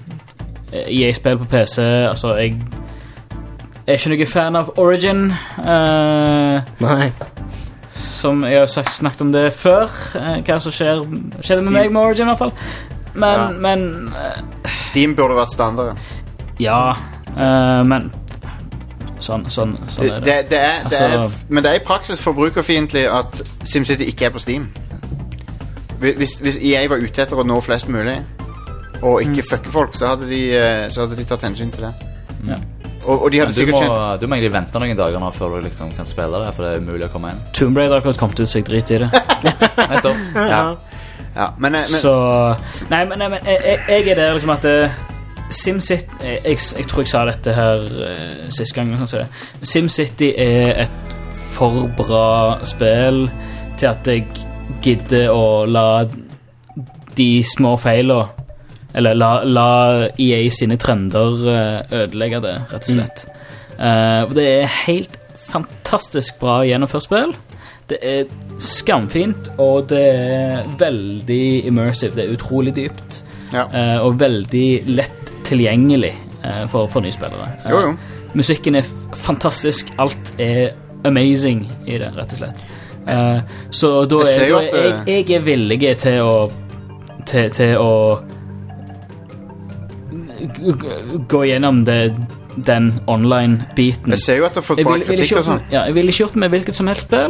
E A-spill på P C, altså, jeg er ikke noe fan av Origin, eh, Nei. som jeg har sagt, snakket om det før, eh, hva som skjer, skjedde med meg med Origin i hvert fall. Men, Ja. men eh, Steam burde vært standarden. ja, eh, men sånn, sånn, sånn Det, er det. det, det er, det er, Altså- men det er i praksis forbrukerfiendtlig at SimCity ikke er på Steam. Hvis, hvis E A var ute etter å nå flest mulig, og ikke fucke folk, så hadde de, eh, så hadde de tatt hensyn til det. Ja. Og, og de hadde Men du sikkert må, kjent du må egentlig vente noen dager nå før du liksom kan spille det, for det er umulig å komme inn. Tomb Raider har akkurat kommet ut, så jeg driter i det. Nettopp. Ja. Ja, men, eh, men Så Nei, men, nei, men jeg, jeg- jeg er der liksom at uh, SimCity jeg, jeg, jeg tror jeg sa dette her uh, sist gang. Sånn, så det. SimCity er et for bra spill til at jeg gidder å la de små feilene Eller la, la E A sine trender uh, ødelegge det, rett og slett. Uh, for det er helt fantastisk bra gjennomført spill. Det er skamfint, og det er veldig immersive. Det er utrolig dypt, Ja. eh, og veldig lett tilgjengelig eh, for, for nyspillere. Eh, Jo, jo. Musikken er f- fantastisk. Alt er amazing i det, rett og slett. Eh, så da Jeg ser er, jo da at, er jeg, jeg er villig til å til, til å g- g- gå gjennom det, den online-biten. Jeg ser jo at du har fått Jeg bra vil, vil kritikk ikke og sånn. gjort, ja, jeg ville ikke gjort det med hvilket som helst spill.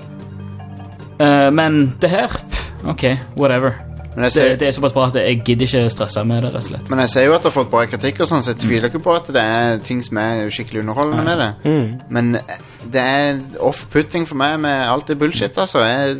Eh, men det her, pff, ok, whatever. Men jeg, Det, ser, det er såpass bra at jeg gidder ikke stresse med det, rett og slett. men jeg ser jo at du har fått bra kritikk og sånn, så jeg tviler ikke på at det er ting som er skikkelig underholdende med det. Mm. Men det er off-putting for meg med alt det bullshit, altså. Jeg,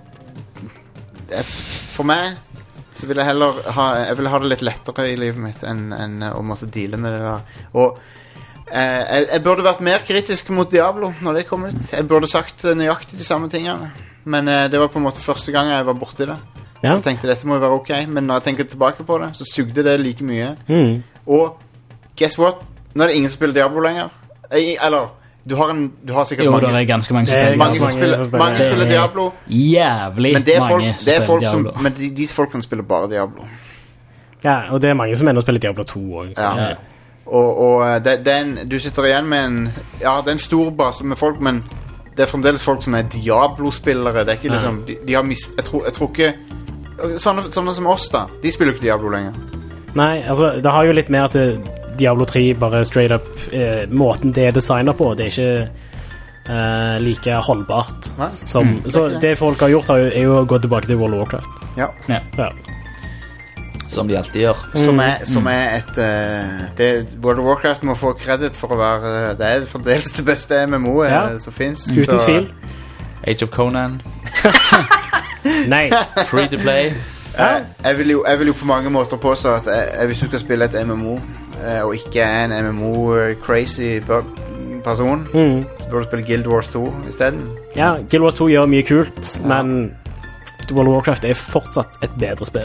jeg, for meg så vil jeg heller ha, jeg vil ha det litt lettere i livet mitt enn, enn å måtte deale med det der. Og eh, jeg, jeg burde vært mer kritisk mot Diablo når det kom ut. Jeg burde sagt nøyaktig de samme tingene. Men eh, det var på en måte første gang jeg var borti det. Ja. Jeg tenkte dette må jo være ok, men når jeg tenker tilbake på det, så sugde det like mye. Mm. Og guess what? Nå er det ingen som spiller Diablo lenger. Eh, Eller, du har, en, du har sikkert Jo, mange. det er ganske mange Det er spill. Mange, som mange spiller, som spiller- mange Det spiller er Diablo, Jævlig men det er folk, mange det er folk som, Diablo. men de, de folk kan spille bare Diablo. Ja, og det er mange som ender å spille Diablo to også. Ja. Ja. Og, og eh, det, det er en, du sitter igjen med en, ja, det er en stor base med folk, men det er fremdeles folk som er Diablo-spillere. Det er ikke Ja. liksom, de, de har mist, jeg tror, jeg tror ikke, sånne, sånne som oss da, de spiller jo ikke Diablo lenger. Nei, altså, det har jo litt mer til Diablo tre bare straight up eh, måten det er designet på. Det er ikke eh, like holdbart. Nei. Som, Mm, det er så ikke det. det folk har gjort, har jo, er jo å gå tilbake til World of Warcraft. Ja. Ja. Ja. Som de alltid gjør. Som er, som er et eh, det, World of Warcraft må få credit for å være eh, det er fremdeles det beste M M O Ja. eh, som finnes. Uten så- tvil. Age of Conan, Nei. free to play. Eh, jeg, vil jo, jeg vil jo på mange måter påstå at jeg, jeg, hvis du skal spille et M M O eh, og ikke er en M M O-crazy person, Mm. så bør du spille Guild Wars to i stedet. Ja, Guild Wars to gjør mye kult, men World of Warcraft er fortsatt et bedre spill.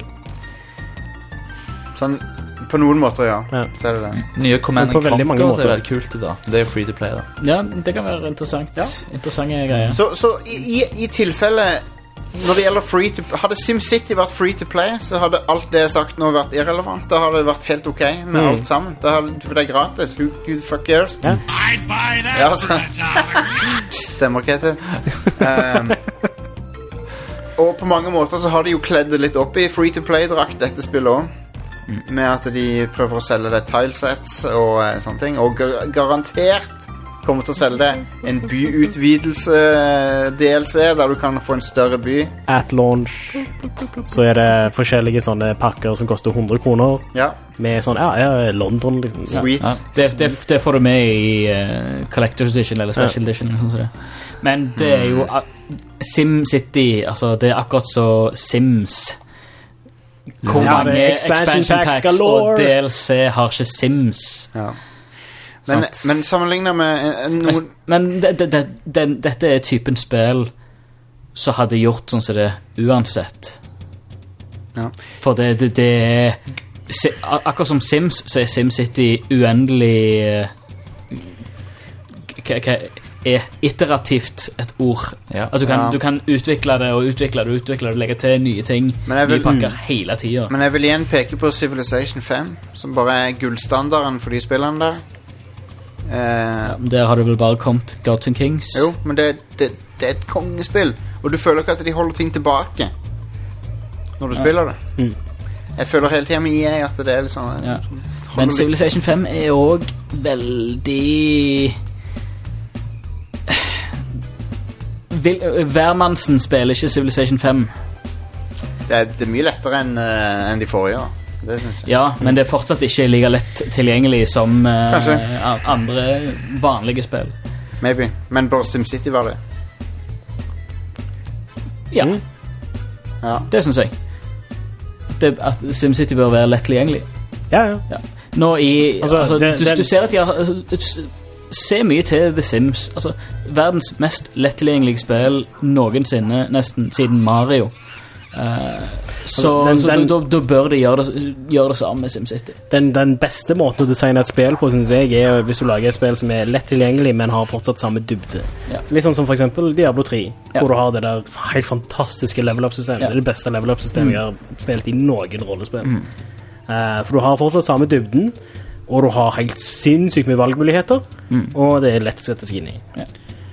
Sånn, på noen måter, ja. Ja. Så er det det. Nye Command På and veldig mange Conquer så er måter. veldig kult i dag. Det er jo free to play da. Ja, det kan være interessant. Ja. Interessante greier. Så, så i, i, i tilfelle når det gjelder free to hadde SimCity vært free to play, så hadde alt det jeg har sagt nå vært irrelevant. Da hadde det vært helt ok med Mm. alt sammen. Da hadde, for det er gratis. Who, who the fuck cares? Ja. Ja, altså. Stemmer, Ketil. Um, og på mange måter så har de jo kledd det litt opp i free to play-drakt, dette spillet også. Med at de prøver å selge deg tilesets og eh, sånne ting. Og gar garantert kommer til å selge deg en byutvidelse-D L C, der du kan få en større by. At launch så er det forskjellige sånne pakker som koster hundre kroner, Ja, med sånn, ja, ja, London liksom. Ja. sweet. Ja. Det, det, det får du med i uh, Collector's Edition eller Special Edition. Eller sånn som det. Men det er jo uh, SimCity, altså det er akkurat så Sims. Hvor Ja, det mange er expansion expansion packs packs galore. og D L C har ikke Sims? Ja. Men, Sant. men sammenlignet med eh, noen Men det, det, det, den, dette er typen spill som hadde gjort sånn som det uansett. Ja. For det, det, det er si- ak- Akkurat som Sims, så er SimCity uendelig eh, Hva hva er iterativt et ord? Ja. Altså du kan, Ja. du kan utvikle det og utvikle det og utvikle det, legge til nye ting, Men jeg vil- nye pakker hele tida. Men jeg vil igjen peke på Civilization fem, som bare er gullstandarden for de spillene der. Eh, Der har det vel bare kommet Gods and Kings. Jo, men det, det, det er et kongespill, og du føler ikke at de holder ting tilbake når du spiller det. Mm. Jeg føler hele tiden med E A at det er litt sånn Ja. sånn- holder Men litt- Civilization fem er òg veldig Vil, Hvermannsen spiller ikke Civilization fem. det, er, det er mye lettere enn eh, enn de forrige. Da. Det synes jeg. Ja, men det er fortsatt ikke like lett tilgjengelig som eh, Kanskje. a- andre vanlige spill. Maybe. Men bare SimCity var det. Ja, Mm. Ja. det syns jeg. Det, at SimCity bør være lett tilgjengelig. Ja, ja. Ja. Nå i Altså, altså, det- du, det- du ser at de har altså, du s- Se mye til The Sims. Altså, verdens mest lettilgjengelige spill noensinne, nesten siden Mario. Eh, Så, den, så den, da, da bør de gjøre det, gjøre det samme med SimCity. Den, den beste måten å designe et spill på, synes jeg, er hvis du lager et spill som er lett tilgjengelig, men har fortsatt samme dybde. Ja. Litt sånn som for eksempel Diablo tre, ja. hvor du har det der helt fantastiske level-up-systemet. Ja. Det er det beste level-up-systemet mm. jeg har spilt i noen rollespill. Mm. Uh, for du har fortsatt samme dybden, og du har helt sinnssykt mye valgmuligheter, mm. og det er lett å sette seg inn i. Ja.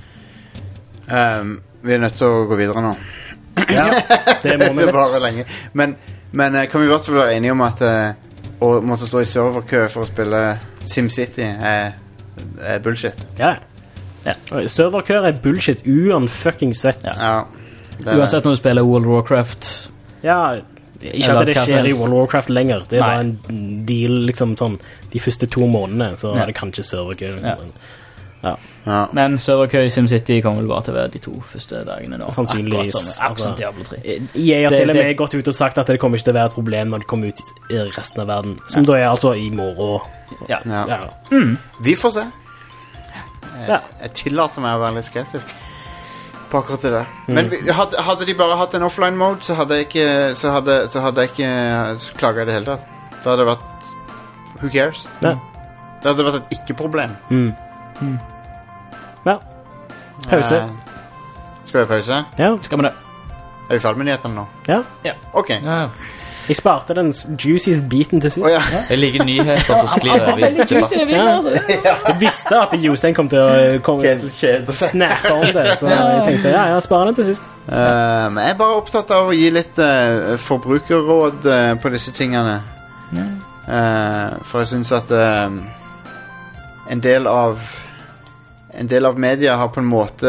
Um, vi er nødt til å gå videre nå. Ja, det må vi det varer lenge. Men, men kan vi i hvert fall være enige om at uh, å måtte stå i serverkø for å spille SimCity er, er bullshit? Ja. ja. Serverkøer er bullshit uanfucking-sett. Ja. Ja, uansett når du spiller World of Warcraft. Ja, ikke at det skjer i World of Warcraft lenger. Det var en deal liksom sånn de første to månedene, så ja. er det kanskje serverkø. Ja. Ja. Ja. Men serverkø i SimCity kommer vel bare til å være de to første dagene nå. Sannsynligvis. Akkurat som Diablo tre. Jeg har til og med gått ut og sagt at det kommer ikke til å være et problem når det kommer ut i resten av verden. Som ja. da er altså i morgen. Ja. Ja. Ja. Mm. Vi får se. Jeg, ja. jeg tillater meg å være litt skeptisk på akkurat det der. Mm. Men vi, hadde, hadde de bare hatt en offline mode, så hadde jeg ikke, så hadde, så hadde jeg ikke klaget i det hele tatt. Da hadde det vært who cares? Ja. Det hadde vært et ikke-problem. Mm. Mm. Ja. Pause. Eh, skal vi ha pause? Ja. Skal vi det? Er vi ferdig med nyhetene nå? Ja. Ja. Ok. Ja. Jeg sparte den juiciest biten til sist. Oh, ja. Ja. Jeg liker nyheter som sklir over i debatt. Ja. Jeg visste at Jostein kom til å komme snappe om det, så jeg tenkte, ja, jeg sparer den til sist. Uh, men jeg er bare opptatt av å gi litt uh, forbrukerråd uh, på disse tingene. Ja. Uh, for jeg synes at uh, en del av en del av media har på en måte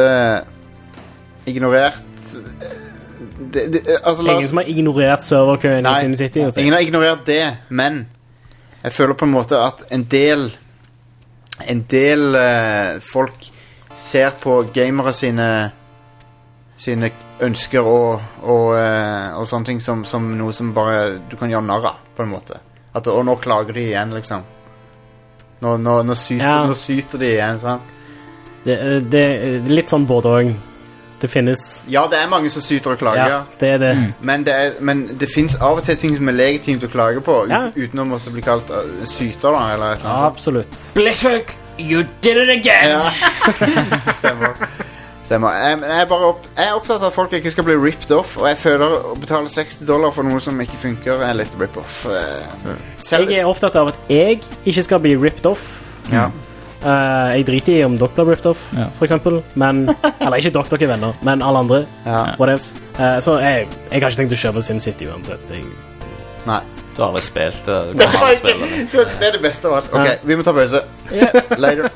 ignorert det, det, altså, Ingen oss... som har ignorert serverkøen i SimCity. Ingen har ignorert det, men jeg føler på en måte at en del en del uh, folk ser på gamere sine sine ønsker og, og, uh, og sånne ting som, som noe som bare du kan gjøre narr av, på en måte. At, og nå klager de igjen, liksom. Nå, nå, nå, syter, ja. nå syter de igjen, sant? Det, det er litt sånn både og. Det finnes... Ja, det er mange som syter og klager. Ja, det er det. Mm. Men, det er, men det finnes av og til ting som er legitimt å klage på, ja. uten å måtte bli kalt uh, syter, da, eller et eller annet. Ja, absolutt. Blizzard, you did it again! Ja. Stemmer. Stemmer. Jeg, jeg, er bare opp, jeg er opptatt av at folk ikke skal bli ripped off, og jeg føler å betale seksti dollar for noe som ikke funker, er litt rip-off. Uh, jeg er opptatt av at jeg ikke skal bli ripped off. Ja. Uh, jeg driter i om dere blir ripped off, ja. for eksempel. Men, eller ikke dere, dere er venner, men alle andre. Ja. Uh, så jeg, jeg har ikke tenkt å kjøpe SimCity uansett. Jeg... Nei. Du har aldri spilt det. Du kan aldri spille det. Det er det beste av alt. Ok, ja. Vi må ta pause. Yeah. Later.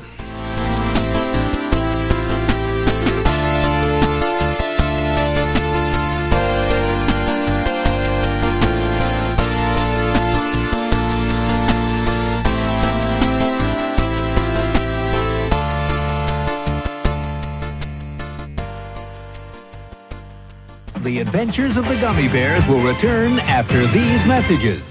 The Adventures of the Gummy Bears will return after these messages.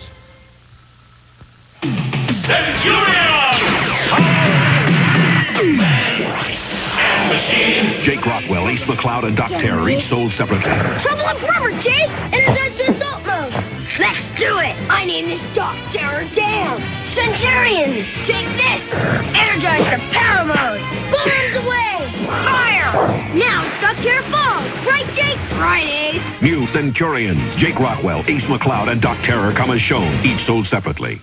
Jake Rockwell, Ace McCloud, and Doc Terror each sold separately. Trouble up rubber, Jake! Energize assault mode! Let's do it! I need this Doc Terror down! Centurion! Take this! Energize the power mode! Bombs away! Fire! Now Doc Terror falls! Right, Jake? Right, Ace! New Centurions, Jake Rockwell, Ace McCloud, and Doc Terror come as shown, each sold separately.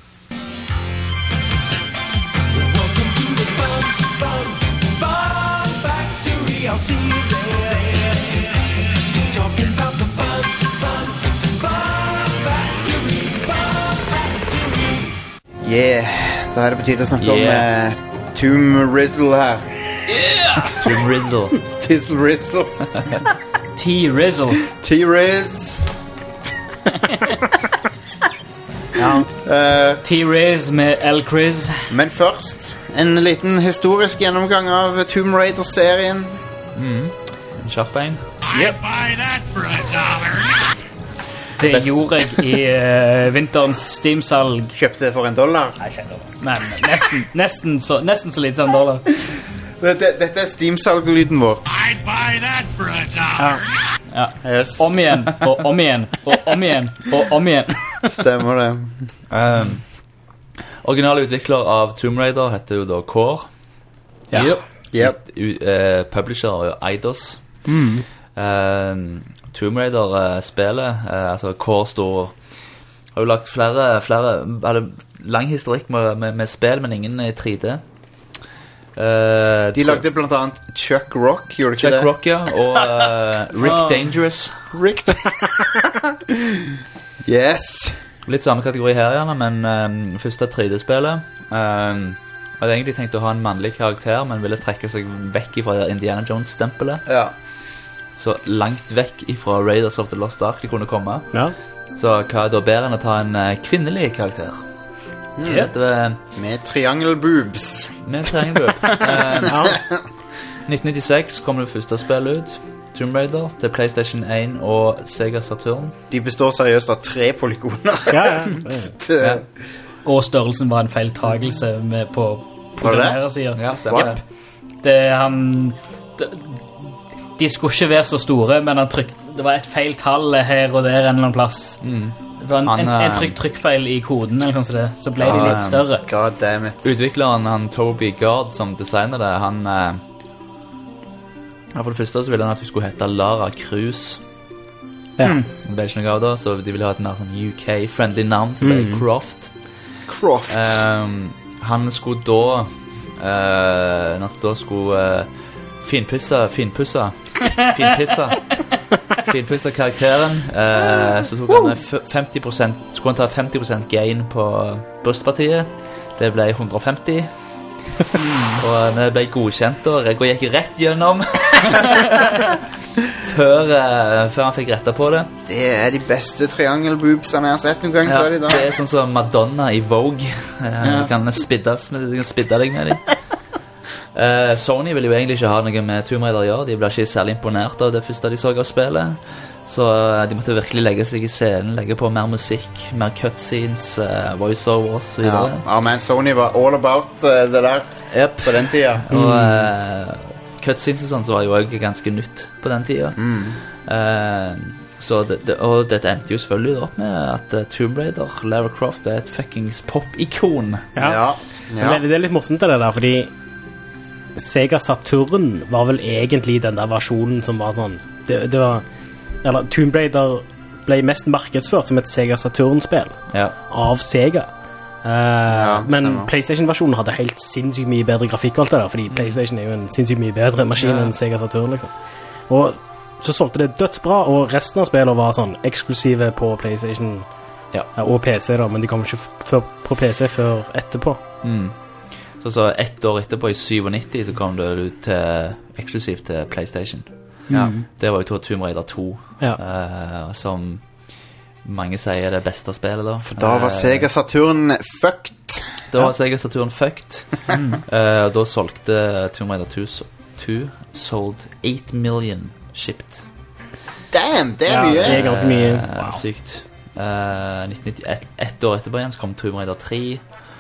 Welcome to the fun, fun, fun factory. I'll see you there. Talking about the fun, fun, fun factory, fun factory. Yeah, da er det på tide å snakke Yeah. om uh, Tomb Rizzle her. Yeah! Tomb Rizzle. Tizzle Rizzle. T-Rizzle. T-Riz. Ja. Uh, T-Riz med L-Kriz. men først, en liten historisk gjennomgang av Tomb Raider-serien. Mm. En kjapp en. I'd buy that for a dollar. Det gjorde jeg i uh, vinterens Steam-salg. Kjøpte for en dollar. Nei, ikke en dollar. Men nesten, nesten, så, nesten så litt som en dollar. Dette, dette er Steam-salg-lyden vår. I'd buy that for a dollar. Ja. Ja. Yes. Om igjen, og om igjen, og om igjen, og om igjen. Stemmer det. Um, original utvikler av Tomb Raider heter jo da Core. Ja. Yep. U, uh, publisher er jo Eidos. Mm. Um, Tomb Raider-spillet, uh, altså Core står har jo lagt flere, flere eller, lang historikk med, med, med spill, men ingen i tre D. Uh, De lagde blant annet Chuck Rock, gjorde de ikke Chuck det? Rock, ja, og uh, Rick Dangerous. Rick Yes. Litt samme kategori her, gjerne, men um, første tre D-spillet. Um, jeg hadde egentlig tenkt å ha en mannlig karakter, men ville trekke seg vekk fra Indiana Jones-stempelet. Ja. Så langt vekk fra Raiders of the Lost Ark de kunne komme. Ja. Så hva er da bedre enn å ta en uh, kvinnelig karakter? Mm. Dette var Med triangelboobs. med triangelbøp. uh, nitten nittiseks kom det første spillet ut. Tomb Raider til PlayStation én og Sega Saturn. De består seriøst av tre polygoner. Ja, ja. Det- Ja. Og størrelsen var en feiltagelse med på Var det det? programmerersiden. Ja, stemmer Yep. Det han det, De skulle ikke være så store, men han tryk, det var et feil tall her og der en eller annen plass. Mm. Det var en, Han, en, eh, en trykk trykkfeil i koden, eller noe sånt, det. Så ble de Ah, litt større. God damn it. Utvikleren, han Toby Gard, som designer det, han eh, ja, for det første så ville han at vi skulle hete Lara Cruz. Ja. Det ble ikke noe av det, så de ville ha et mer sånn U K-friendly navn, som ble Mm. Croft. Croft. Ehm, han skulle da uh, Han da skulle uh, finpusse Finpusse Finpisse Finpusse karakteren. Uh, så tok han f- femti prosent skulle han ta femti prosent gain på brystpartiet. Det ble hundre og femti. Og det ble godkjent, og Rego gikk rett gjennom før, uh, før han fikk retta på det. Det er de beste triangelboobsene jeg har sett noen gang. Ja, Så er de da. det er sånn som Madonna i Vogue. Uh, Du kan spiddes med, du kan spidde deg med dem. Uh, Sony ville jo egentlig ikke ha noe med Tomb Raider å gjøre. De ble ikke særlig imponert av det første de så av spillet. Så uh, de måtte virkelig legge seg i scenen, legge på mer musikk, mer cutscenes, uh, voiceovers og så Ja. videre. ja, men Sony var all about uh, det der Yep. på den tida. Og uh, cutscenes og sånn så var jo også ganske nytt på den tida. Mm. Uh, så det, det, og dette endte jo selvfølgelig opp med at uh, Tomb Raider, Lara Croft, er et fuckings pop-ikon. Ja. Ja. Men ja. Det, det er litt morsomt det der, fordi Sega Saturn var vel egentlig den der versjonen som var sånn det, det var, eller Tomb Raider ble mest markedsført som et Sega Saturn-spill Ja. av Sega. Uh, men stemmer. PlayStation-versjonen hadde helt sinnssykt mye bedre grafikk og alt det der, fordi PlayStation er jo en sinnssykt mye bedre maskin Ja. enn Sega Saturn, liksom. Og så solgte det dødsbra, og resten av spillet var sånn eksklusive på PlayStation Ja. ja, og P C da, men de kom ikke f før, på P C før etterpå. Mm. Så, så ett år etterpå, i nittisju, så kom det ut til, eksklusivt til PlayStation. Ja. Det var jo to Tomb Raider to, Ja. eh, som mange sier er det beste spillet da. For da var Eh, Sega Saturn fucked. Da var Sega Saturn fucked. Eh, og da solgte Tomb Raider to, to sold eight million shipped. Damn, det er Ja, mye. det er ganske mye. Eh, Wow. Sykt. Eh, nitten nitti, ett et år etterpå igjen så kom Tomb Raider tre.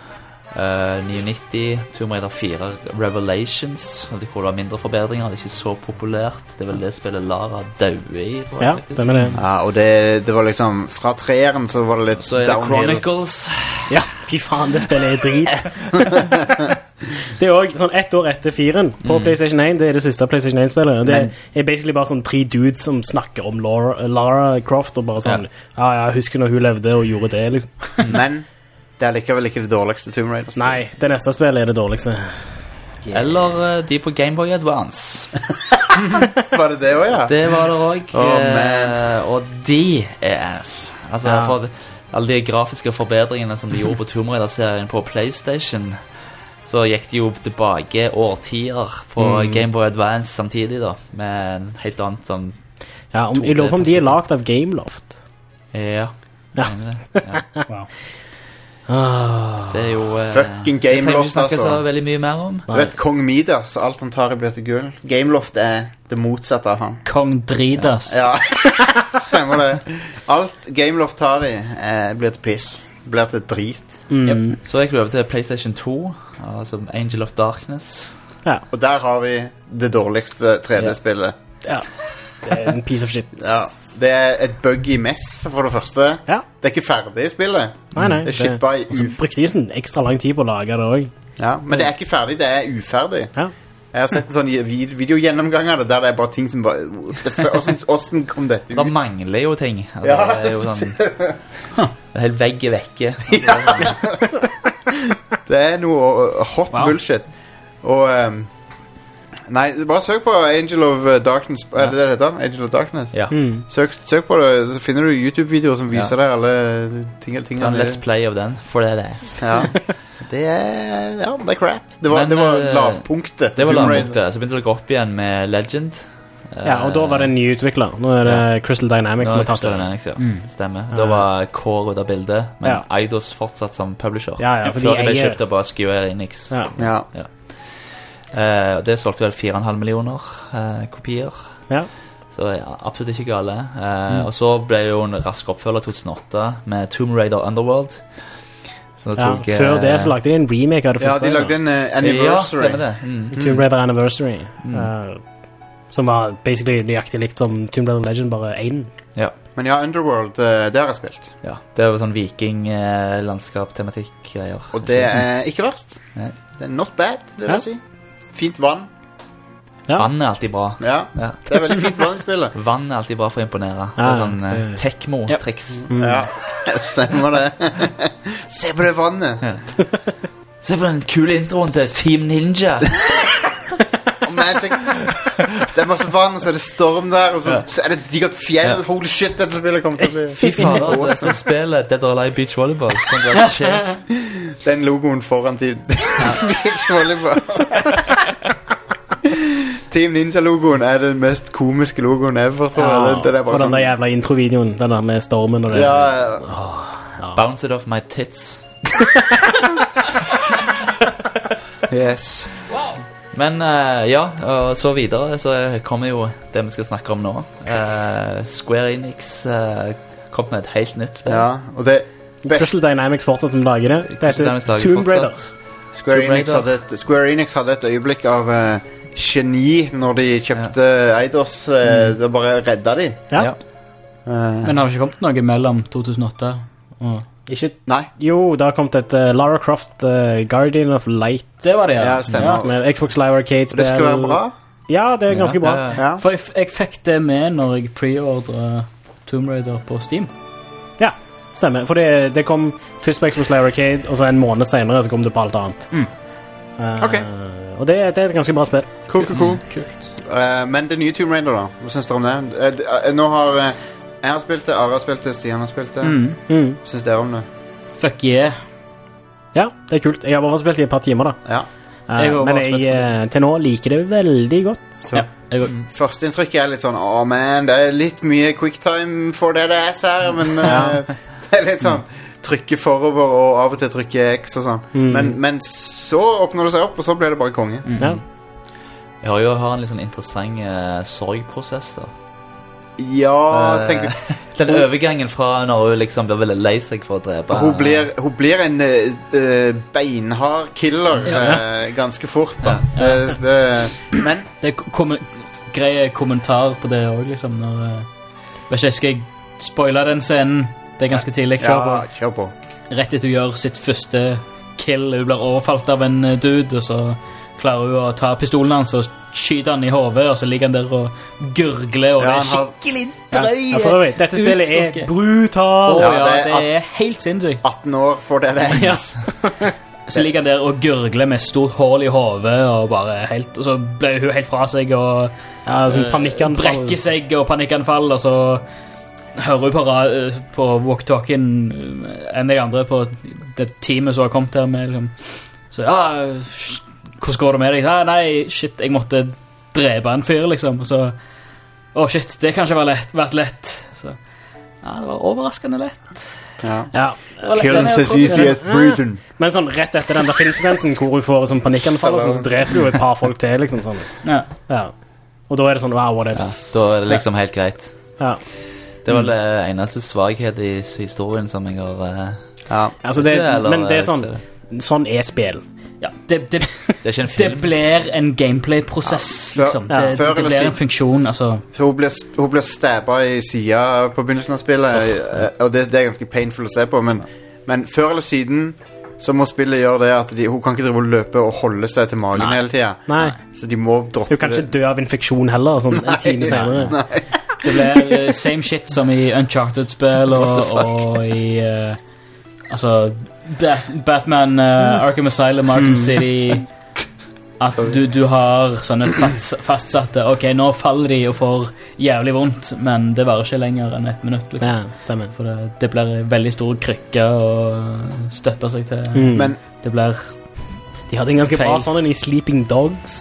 Uh, nittinutti, Tomb Raider fire Revelations. Og det kunne være mindre forbedringer. Det er ikke så populært. Det er vel det spillet Lara døde i, tror jeg. Ja, faktisk. stemmer det. Ja, og det, det var liksom fra treeren så var det litt Så er det downhill. Chronicles. Ja, fy faen, det spillet er drit. Det er også sånn ett år etter firen på PlayStation én. Det er det siste PlayStation én-spillet. Det Men- er basically bare sånn tre dudes som snakker om Lara, Lara Croft, og bare sånn, ja, ja, jeg husker når hun levde og gjorde det, liksom. Men det er likevel ikke det dårligste Tomb Raider. Nei, det neste spillet er det dårligste. Eller eh, de på Gameboy Advance. Var det det også, ja? Det var det òg. Å, man. og de er ass. Altså, Ja. for alle de grafiske forbedringene som de gjorde på Tomb Raider-serien på PlayStation, så gikk de jo tilbake årtier på Mm. Gameboy Advance samtidig, da, med en helt annet sånn. Ja, om, jeg lurer på om de er lagd av Gameloft. Ja. Ja. mener det. Ja. Wow. Ah, Det er jo eh, Fucking det trenger vi Gameloft, ikke snakke altså. så veldig mye mer om. Du vet, Kong Midas, alt han tar i blir til gull. Gameloft er det motsatte av han. Kong Dridas. Ja, stemmer det. Alt Gameloft tar i eh, blir til piss. Blir til drit. mm, Så gikk vi over til PlayStation to, altså Angel of Darkness. ja, Og der har vi det dårligste tre D-spillet. ja. Det er en piece of shit. Ja, det er et buggy mess, for det første. Ja. Det er ikke ferdig i spillet. Nei, nei. Det er shippa i Og så uf... brukte de sånn ekstra lang tid på å lage det også. Ja, men det er ikke ferdig, det er uferdig. Ja. Jeg har sett en sånn vid- videogjennomgang av det, der det er bare ting som bare... Det f- Hvordan, hvordan kom dette ut? Det mangler jo ting. Altså, Ja. Det er jo sånn Det er helt vegg i vekke. Det er noe hot Wow. bullshit. Og um, nei, bare søk på Angel of Darkness. Er det det det heter? Angel of Darkness? Ja. Mm. Søk, søk på det, så finner du YouTube-videoer som viser deg alle ting, ting Ta en let's play av den, for det er det. ja. Det er Ja, det er crap. Det var, Men, det var eh, lavpunktet. Det var Tomb Raider. lavpunktet. Så begynte det å gå opp igjen med Legend. Ja, og da var det en ny utvikler. Nå er det Crystal Dynamics som har tatt det. Dynamics, ja. Stemmer. Da var Core ut av bildet, men Ja. Eidos fortsatt som publisher. Ja, ja, for Før de de ble eier- kjøpt av bare Square Enix. Ja. Ja. Eh, og det solgte vel fire komma fem millioner eh, kopier. Ja. Så ja, absolutt ikke gale. Eh, Og så ble det jo en rask oppfølger i to tusen åtte med Tomb Raider Underworld. Så det Ja, tok, eh, før det så lagde de en remake av det Ja, første. de lagde en uh, Ja, anniversary. stemmer det. Mm. Tomb Raider Anniversary. eh, som var basically nøyaktig likt som Tomb Raider Legend, bare én. Ja. Men ja, Underworld, uh, det har jeg spilt. ja. Det er jo sånn viking-landskap-tematikk-greier. Og det er ikke verst. Nei. Det er not bad, vil Ja. jeg si. Fint vann. Ja. Vann er alltid bra. Ja, Ja. det er veldig fint vann i spillet. Vann er alltid bra for å imponere. Det Ja, er sånn eh, det- Tekmo-triks. Ja, stemmer det. Se på det vannet. Se på den kule introen til Team Ninja. Og Magic. Det er masse vann, og så er det storm der, og så, så er det digert fjell. Holy shit, dette spillet kommer til å bli Fy fader, altså, jeg skal spille Dead or Alive Beach Volleyball. Sånn det er sjef. Den logoen foran Team Beach Volleyball. Team Ninja-logoen er den mest komiske logoen ever, tror jeg. Ja, Det, det er og bare den der sånn... jævla introvideoen, den der med stormen og det. Ja, ja. Bounce it off my tits. Yes. Men eh, ja, og så videre så kommer jo det vi skal snakke om nå. Eh, Square Enix uh, kom med et helt nytt spill. Ja, og det best... Crystal Dynamics fortsatt som lager det. Det Crystal Dynamics heter lager Tomb Raider. fortsatt. Square Tomb Enix, Raider. hadde et, Square Enix hadde et øyeblikk av uh, geni når de kjøpte Eidos. Uh, Det bare redda de. Ja. Ja. Uh, Men har det ikke kommet noe mellom to tusen og åtte og Ikke, nei, jo, det har kommet et uh, Lara Croft uh, Guardian of Light, Det var det, ja. ja, stemmer. som er Xbox Live Arcade-spill. Det skulle være bra. Ja, det er ganske bra. Ja, ja. Ja. For jeg, f- jeg fikk det med når jeg pre-ordret Tomb Raider på Steam. Ja, stemmer. For det, det kom først på Xbox Live Arcade, og så en måned senere så kom det på alt annet. Mm. Uh, Ok. Og det, det er et ganske bra spill. Cool, cool, cool. Kult. Uh, men det nye Tomb Raider, da? Hva syns dere om det? Uh, d- uh, nå har uh, jeg har spilt det, Ara har spilt det, Stian har spilt det. Mm. Mm. Syns dere om det? Fuck yeah. Ja, det er kult. Jeg har bare spilt i et par timer, da. Ja. Uh, Jeg har men bare jeg spilt uh, til nå liker det veldig godt. Så Ja, jeg går. Førsteinntrykket er litt sånn Å, man, det er litt mye quicktime for det det er her, men uh, det er litt sånn trykke forover og av og til trykke X og sånn. Mm. Men, men så åpner det seg opp, og så blir det bare konge. Ja. Jeg har jo har en litt sånn interessant eh, sorgprosess da. Ja, Eh, tenk Den overgangen fra når hun liksom blir veldig lei seg for å drepe Hun blir, hun blir en uh, uh, beinhard killer uh, ganske fort, da. Det, det, men Det er kom greie kommentar på det òg, liksom. Når, uh, vet ikke, skal jeg spoile den scenen? Det er ganske tidlig. Kjør ja, på. kjør på. Rett etter hun gjør sitt første kill. Hun blir overfalt av en uh, dude, og så klarer hun å ta pistolen hans og skyte han i hodet, og så ligger han der og gurgler, og Ja, det er han har skikkelig Ja, drøye. for øvrig, dette spillet er Utstokket. brutalt. Å, Ja, ja, det er det er helt sinnssykt. atten år for det det er. Ja. Så ligger han der og gurgler med stort hull i hodet, og bare helt, og så ble hun helt fra seg, og Ja, sånn eh, panikkanfall. brekker seg, og panikkanfall, og så hører hun på, ra- på walk-talkien enn de andre på det teamet som har kommet her med, liksom. Så, ja, hvordan går det med deg? Nei, nei, shit, jeg måtte drepe en fyr, liksom, og så, å shit, det kanskje var lett, vært lett, så, ja, det var overraskende lett. Ja. Ja. Det var lettere enn jeg trodde. breathing. Men sånn rett etter den der filmsekvensen hvor hun får sånn panikkanfall, og sånn, så dreper du jo et par folk til, liksom sånn. Ja. Ja. Og da er det sånn, wow, what ja, ifs. Da er det liksom helt greit. Ja. Det var det eneste svaghet i historien som jeg har eh, Ja. Altså det, ikke, eller, men det er sånn, ikke- sånn er spill. Ja, det, det, Det er ikke en det film. blir en gameplay-prosess, Ja, før- liksom. ja, Det, før det, det eller blir siden. en funksjon, altså. Så hun blir, hun blir stabba i sida på begynnelsen av spillet, eh, og det, det er ganske painful å se på, men, men før eller siden så må spillet gjøre det at de, hun kan ikke drive og løpe og holde seg til magen hele tida. Nei. Så de må droppe Hun kan ikke det. dø av infeksjon heller, sånn en time senere. Nei. Det blir eh, same shit som i Uncharted-spill og, og i eh, altså Bat Batman, eh, Arkham Asylum, Arkham City. At du, du har sånne fast, fastsatte ok, nå faller de og får jævlig vondt, men det varer ikke lenger enn et minutt. Liksom. Ja, stemmer. For det, det blir veldig store krykker og støtter seg til. Mm. Men Det blir De hadde en ganske bra Feil. sånn i Sleeping Dogs.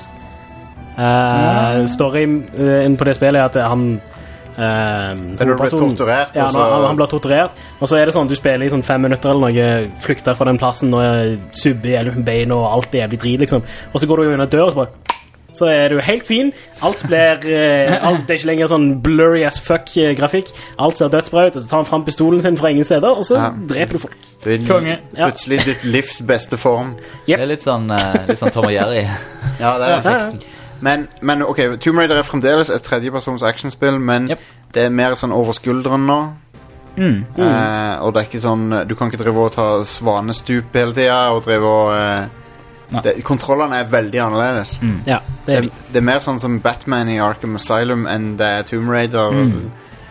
Uh, Storyen uh, på det spillet er at han uh, er du blir hovedpersonen- torturert, Ja, og så han, han, han blir torturert. Og så er det sånn, du spiller i sånn fem minutter eller noe, flykter fra den plassen og subber i hele beina og alt er jævlig drit, liksom. Og så går du under dør og så bare så er du helt fin. Alt blir uh, alt er ikke lenger sånn blurry as fuck uh, grafikk. Alt ser dødsbra ut. Og så tar han fram pistolen sin fra ingen steder, og så Ja. dreper du folk. du er Konge. Ja. plutselig ditt livs beste form. Yep. Det er litt sånn, eh, litt sånn Tom og Jerry. Ja, det er Ja, ja. effekten. Men, men ok, Tomb Raider er fremdeles et tredjepersons actionspill, men Yep. det er mer sånn over skulderen nå. mm. Eh, og det er ikke sånn du kan ikke drive og ta svanestup hele tida og drive og eh, Nei. det, kontrollene er veldig annerledes. Mm. Ja, det Det, er de. det er mer sånn som Batman i Arkham Asylum enn det er Tomb Raider. Mm.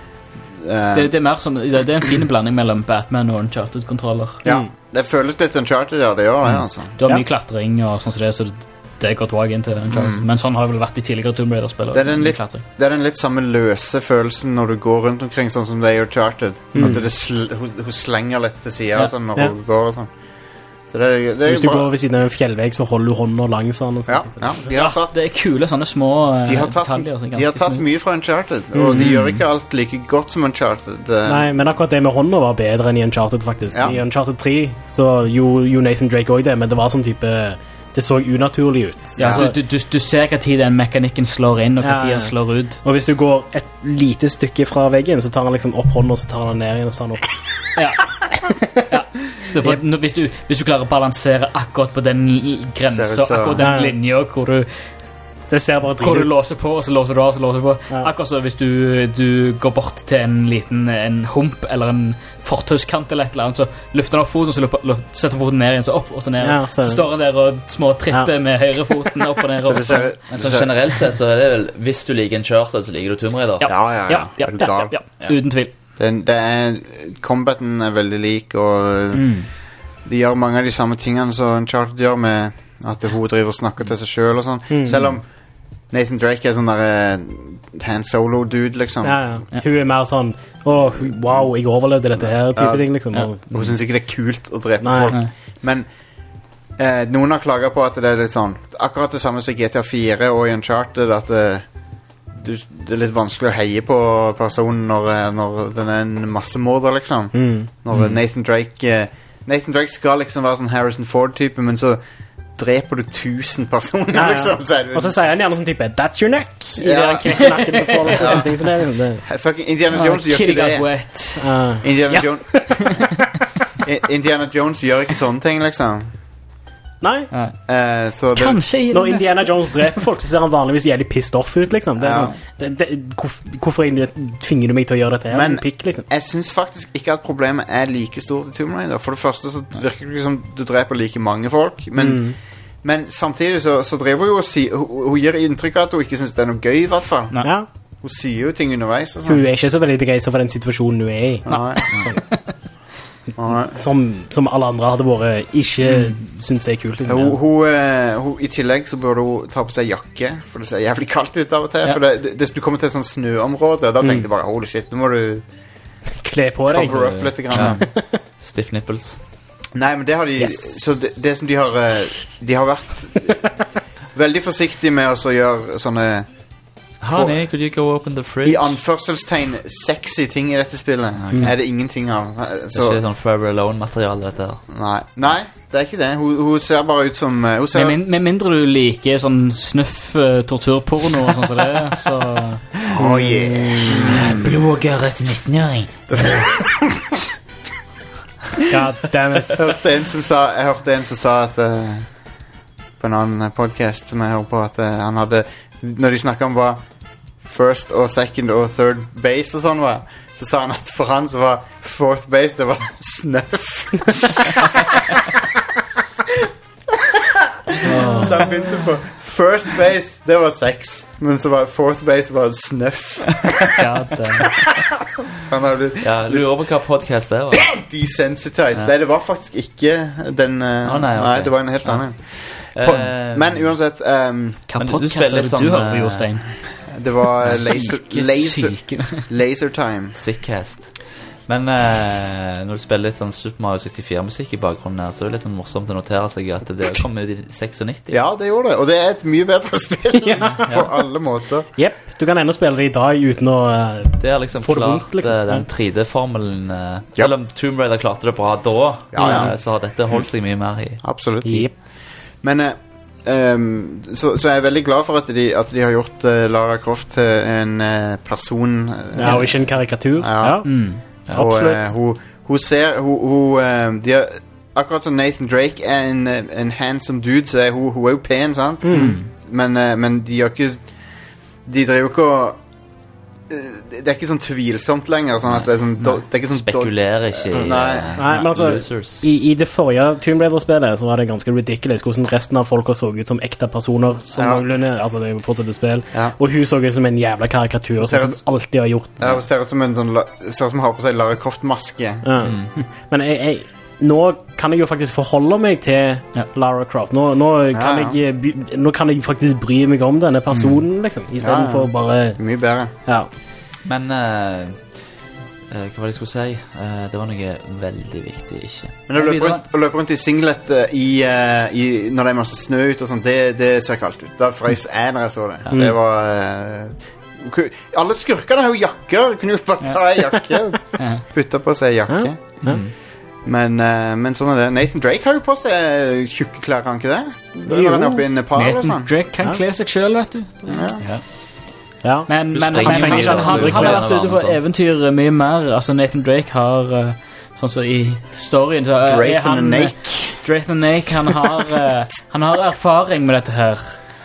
Eh, det, det, er mer som, det, det er en fin blanding mellom Batman og Uncharted-kontroller. ja, det føles litt Uncharted, ja, det gjør det, altså. Du har Ja. mye klatring og sånn som det, så det, det går tilbake inn til Uncharted. Mm. Men sånn har det vel vært i tidligere Tomb Raider-spill. Det er den mye litt- klatring. Det er den litt samme løse følelsen når du går rundt omkring, sånn som det er i Uncharted. Mm. At det sl hun, hun slenger litt til sida Ja. sånn, når Ja. hun går og sånn. Så det, er- det er Hvis du bra. går ved siden av en fjellvegg, så holder du hånda langs den. Og Ja, sånt, ja. De Ja, har tatt, det er kule sånne små eh, de har tatt, detaljer. som er de har ganske tatt smooth. mye fra Uncharted, og de Mm. gjør ikke alt like godt som Uncharted. eh. Nei, men akkurat det med hånda var bedre enn i Uncharted, faktisk. Ja. I Uncharted tre så gjorde jo Nathan Drake også det, men det var sånn type... Det så unaturlig ut. Ja, Altså, du, du, du ser hva tid den mekanikken slår inn, og hva Ja, tid ja. den slår ut. og hvis du går et lite stykke fra veggen, så tar han liksom opp hånda, og så tar han den ned igjen, og så tar han opp. Ja. ja. Det er for, når- hvis, du, hvis du klarer å balansere akkurat på den l- grensa, Ser ut som- akkurat Ja, den ja. linja hvor du, Det ser bare hvor drit du ut. låser på, og så låser du av, så låser du på. Ja. Akkurat så hvis du, du går bort til en liten en hump eller en fortauskant eller et eller annet, så løfter han opp foten, og så løper, løp, setter foten ned igjen, så opp og så ned. Ja, så stemmer. står han der og småtripper Ja. med høyrefoten opp og ned. Så Og det så. ser, Men det sånn ser, generelt sett så er det vel, hvis du liker Uncharted, så liker du Tomb Raider. Ja. ja, ja, ja. Ja, ja, Er du ja, gal? ja, ja. Uten tvil. Det, det er, combaten er veldig lik, og Mm. de gjør mange av de samme tingene som Uncharted gjør, med at hun driver og snakker til seg sjøl og sånn. Mm. Selv om Nathan Drake er sånn der hand solo-dude, liksom. Ja, ja. Hun er mer sånn Åh, wow, jeg overlevde dette her, type Ja. ting, liksom. Ja. Og, Hun syns ikke det er kult å drepe Nei. folk. Nei. Men eh, noen har klaga på at det er litt sånn akkurat det samme som i G T A fire og i Uncharted, at det, du, det er litt vanskelig å heie på personen når, eh, når den er en massemorder, liksom. mm. Når Nathan Drake eh, Nathan Drake skal liksom være sånn Harrison Ford-type, men så dreper du tusen personer, Ja, ja. liksom. Så er du, Og så sier han gjerne sånn type That's your neck! I Ja. det knekker nakken på folk og sånne ting. Så det, er- det, Fucking Indiana Ah, Jones gjør Kitty ikke got det. wet. uh, Indiana, Ja. Jones I- Indiana Jones gjør ikke sånne ting, liksom. Nei. Ja. Eh, så det, Kanskje i det Når Indiana neste. Jones dreper folk, så ser han vanligvis jævlig pissed off ut, liksom. Det er Ja. sånn, det, det, hvorf- hvorfor egentlig tvinger du meg til å gjøre dette her? Men- Pikk, liksom. jeg syns faktisk ikke at problemet er like stort i Tomb Raider. For det første så virker det som du dreper like mange folk, men Mm. Men samtidig så, så driver hun jo og sier hun, hun gir inntrykk av at hun ikke syns det er noe gøy, i hvert fall. Nei. Ja. Hun sier jo ting underveis. Og Hun sånn. er ikke så veldig begeistret for den situasjonen hun er i. Nei. Nei. Som, som alle andre hadde vært ikke synes det er kult. Liksom. Hun, hun, eh, hun, I tillegg så burde hun ta på seg jakke, for det ser jævlig kaldt ut av og til. Ja. For det, det, det, du kommer til et sånt snøområde, da tenkte jeg bare holy shit, nå må du Kle på deg. cover up litt. Grann. Stiff nipples. Nei, men det har de Yes. Så det, det som de har eh, De har vært veldig forsiktige med å så gjøre sånne Honey, could you go open the fridge? i anførselstegn sexy ting i dette spillet. Er det ingenting av. Det Så, er ikke sånn Forever Alone-materiale, dette her. nei. nei, det er ikke det. Hun, hun ser bare ut som eh, Hun ser Med, min, med mindre du liker sånn snuff uh, torturporno og sånn som det, så Oh yeah. Blodgørre til nittenåring. God damn it. Jeg hørte en som sa Jeg hørte en som sa at eh, på en annen podcast som jeg hører på, at eh, han hadde, når de snakket om hva first og second og third base og sånn var, så sa han at for han så var fourth base, det var snuff. Så han begynte på first base, det var sex, men så var fourth base var snuff. Ja, det... Han har blitt Ja, lurer på hva podcast det var. desensitized. Ja. Nei, det var faktisk ikke den uh, Å, nei, ok. nei, det var en helt annen. På, Eh, men uansett um, Hva Men du podcast spiller er det litt du sånn, hører på, eh, Jostein? det var laser, Syke, laser, syke. laser time. Sickcast. Men eh, når du spiller litt sånn Super Mario sekstifire-musikk i bakgrunnen her, så er det litt sånn morsomt å notere seg at det kom ut i nittiseks. Ja, det gjorde det. Og det er et mye bedre spill på alle måter. Jepp, du kan ennå spille det i dag uten å eh, Det er liksom Får det klart vondt, liksom. eh, den tre D-formelen eh, Ja. Selv om Tomb Raider klarte det bra da, Ja, ja. eh, så har dette holdt seg mye mer i. Absolutt. Jepp. Men eh, um, så, så jeg er veldig glad for at de, at de har gjort eh, Lara Croft til en eh, person. eh, Ja, og ikke en karikatur. Ja. Ja. Mm. og absolutt. eh, hun, hun ser hun, hun, eh, de har, akkurat som Nathan Drake er en, eh, en handsome dude, så er hun, hun er jo pen, sant? Men, eh, men de har ikke de driver ikke å eh, det er ikke sånn tvilsomt lenger, sånn at det er sånn do, det er ikke sånn do, Spekulerer ikke i Nei. eh, Nei, men altså, losers. I, I det forrige Tomb Raider-spillet så var det ganske ridiculous hvordan resten av folka så ut som ekte personer. Som Ja. noenlunde, altså det er jo fortsatt et spill. Ja. Og hun så ut som en jævla karikatur, Ser sånn ut- som alltid har gjort. Ja, hun ser ut som en sånn la- ser ut som hun har på seg Lara Croft-maske. Ja. Men jeg, jeg, nå kan jeg jo faktisk forholde meg til Ja. Lara Croft. Nå, nå, kan Ja, ja. Jeg, by- nå kan jeg faktisk bry meg om denne personen, liksom. I stedet Ja, ja. for bare Mye bedre. Ja. Men eh, eh, hva var det jeg skulle si? Eh, det var noe veldig viktig, ikke. Men å Ja, løpe videre. rundt, å løpe rundt i singlet eh, i, eh, i, når det er masse snø ut og sånt, det, det ser kaldt ut. Da frøys jeg når jeg så det. Det var eh, ku- alle skurkene har jo jakker. Kunne jo bare ta en jakke og Ja. putte på seg en jakke. Ja. Men, eh, men sånn er det. Nathan Drake har jo på seg tjukke klær, har han ikke det? Når han er oppe i Nepal og Nathan sånn. Drake kan kle seg selv, vet du. Ja. ja. Men, Du men springer han, mye, han, da, han, så han, du han kan har gjerne vært være ute med på sånn. eventyr mye mer. Altså Nathan Drake har eh, sånn som i storyen så er Drake han, and eh, Nake. Drake and Nake han har, eh, han har erfaring med dette her.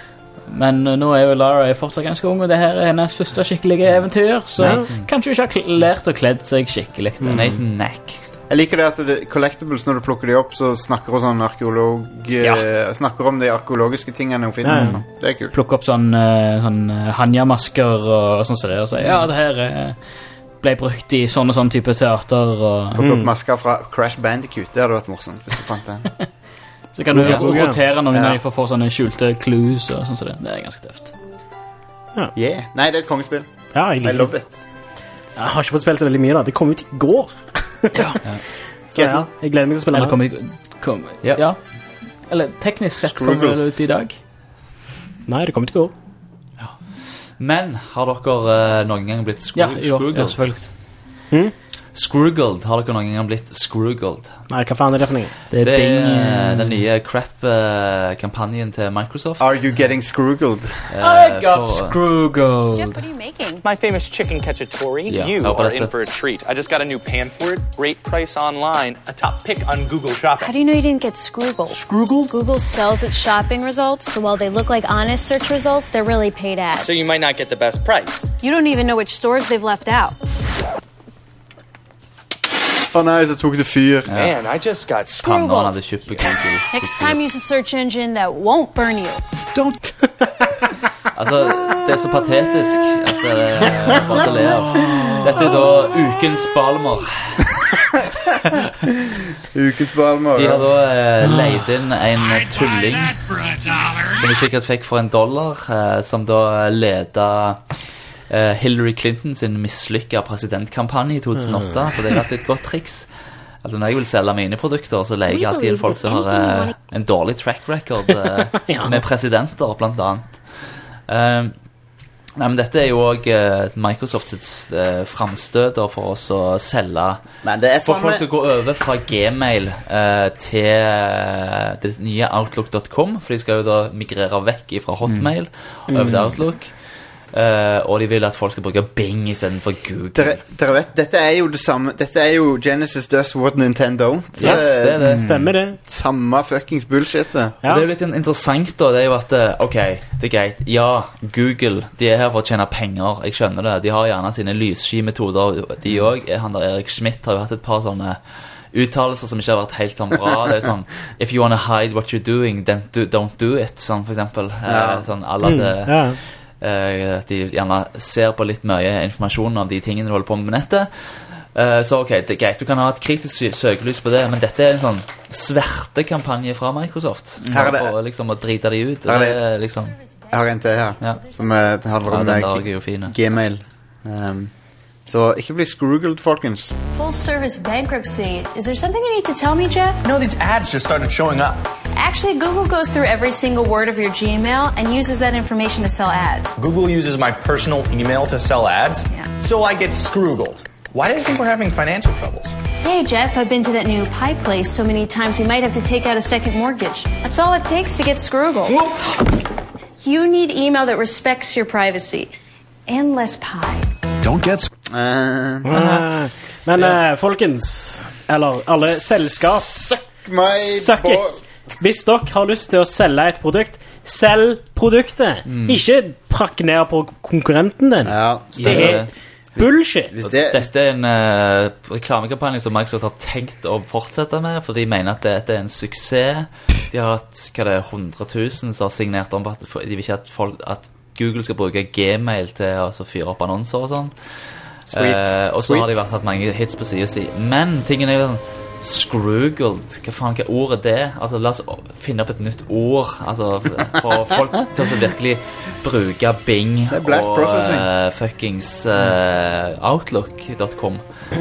Men eh, nå er jo Lara fortsatt ganske ung, og det her er hennes første skikkelige eventyr, så Nathan. kanskje hun ikke har kl- lært å kledd seg skikkelig. til. Nathan Nack. Jeg liker det at det, collectibles, når du plukker de opp, så snakker hun sånn arkeolog... eh, Snakker om de arkeologiske tingene hun finner. Ja, ja. og sånn. Det er kult. Plukke opp sånn, eh, sånn eh, Hanja-masker og sånn som det, og si ja, det her eh, ble brukt i sånn og sånn type teater, og Plukke opp masker fra Crash Bandicoot. Det hadde vært morsomt hvis du fant den. så kan du Ja, ro- ja. rotere noen Ja. når de får få sånne skjulte clues og sånn som det. Det er ganske tøft. Yeah. Nei, det er et kongespill. ja, jeg I liker love det. it. Jeg har ikke fått spilt så veldig mye, da. Det kom ut i går. Så ja, jeg gleder meg til å spille Eller det. kom, i- kom, Ja. ja. Eller teknisk sett kommer Struggle. det ut i dag. Nei, det kom ut i går. Men har dere eh, noen gang blitt screw Ja, jo, ja screwgled? selvfølgelig. Screwgled. Har dere noen gang blitt screwgled? Nei, hva faen er det for noe? Det er Det Bing, er eh, den nye crap-kampanjen til Microsoft. Are you getting screwgled? Eh, I got for- Screwgold. Jeff, what are you making? My famous chicken cacciatore. Yeah, You how about are that? in for a treat. I just got a new pan for it. Great price online. A top pick on Google Shopping. How do you know you didn't get Scroogle? Scroogle? Google sells its shopping results, so while they look like honest search results, they're really paid ads. So you might not get the best price. You don't even know which stores they've left out. Å nei, så tok det fyr. Man, I just got Panna Screwgold. hadde kjøpt på Google. Next time, use a search engine that won't burn you. Don't. Altså, det er så patetisk at det er bare til å le av. Dette er da ukens Balmer. Ukens Balmer. De har da eh, leid inn en Buy tulling that for a dollar. som de sikkert fikk for en dollar, eh, som da leda eh, Hillary Clinton sin mislykka presidentkampanje i to tusen og åtte, for det er alltid et godt triks. Altså Når jeg vil selge mine produkter, så leier jeg alltid inn folk som har eh, en dårlig track record eh, Ja. med presidenter, blant annet. Eh, nei, men dette er jo òg uh, Microsofts uh, framstøt for oss å selge. Men det er For faen folk meg til å gå over fra Gmail eh, til eh, det nye outlook punktum com, for de skal jo da migrere vekk fra Hotmail over til Outlook. Uh, og de vil at folk skal bruke Bing i stedet for Google. Dere, dere vet, dette er jo det samme. Dette er jo Genesis does what Nintendo. Yes, det er det. Stemmer det. Samme fuckings bullshit. Ja. Det er jo litt interessant da. Det er jo at ok, det er greit. Ja, Google, de er her for å tjene penger. Jeg skjønner det. De har gjerne sine lyssky-metoder. De også. Han der Erik Schmidt har jo hatt et par sånne uttalelser som ikke har vært helt sånn bra. Det er sånn if you wanna hide what you're doing, then do, don't do it. Sånn for eksempel. Ja. Eh, sånn alle at Mm, ja. Uh, de gjerne ser på litt mye informasjon av de tingene du holder på med på nettet. Uh, så ok, det er greit, du kan ha et kritisk sø- søkelys på det, men dette er en sånn svertekampanje fra Microsoft. Her er det- For liksom å drite de ut. Her er Og det- det er liksom Jeg har en til her, Ja. som uh, handler Ja, om den det der er jo fin. Gmail. Um, så ikke bli scroogled, folkens. Full service bankruptcy. Is there something you need to tell me, Jeff? No, these ads just started showing up. Actually, Google goes through every single word of your Gmail and uses that information to sell ads. Google uses my personal email to sell ads, Yeah. so I get scroogled. Why do you think we're having financial troubles? Hey, Jeff, I've been to that new pie place so many times we might have to take out a second mortgage. That's all it takes to get scroogled. You need email that respects your privacy. And less pie. Don't get Uh, Ah, Men eh, folkens, eller alle selskap, my suck boy. it. Hvis dere har lyst til å selge et produkt, selg produktet. Ikke prakk ned på konkurrenten din. Ja, Det er bullshit. hvis det, Dette er en uh, reklamekampanje som Microsoft har tenkt å fortsette med, for de mener at dette er en suksess. De har hatt hva det er, hundre tusen som har signert om at de vil ikke at, folk, at Google skal bruke Gmail til å altså, fyre opp annonser og sånn. Sweet. Eh, og så Sweet. har de vært hatt mange hits på siden si. Men tingen er jo sånn Scroogled, hva faen, hva ord er det? Altså, la oss finne opp et nytt ord. Altså, for folk til å virkelig bruke Bing Det er blast og processing. eh, fuckings eh, Outlook dot com.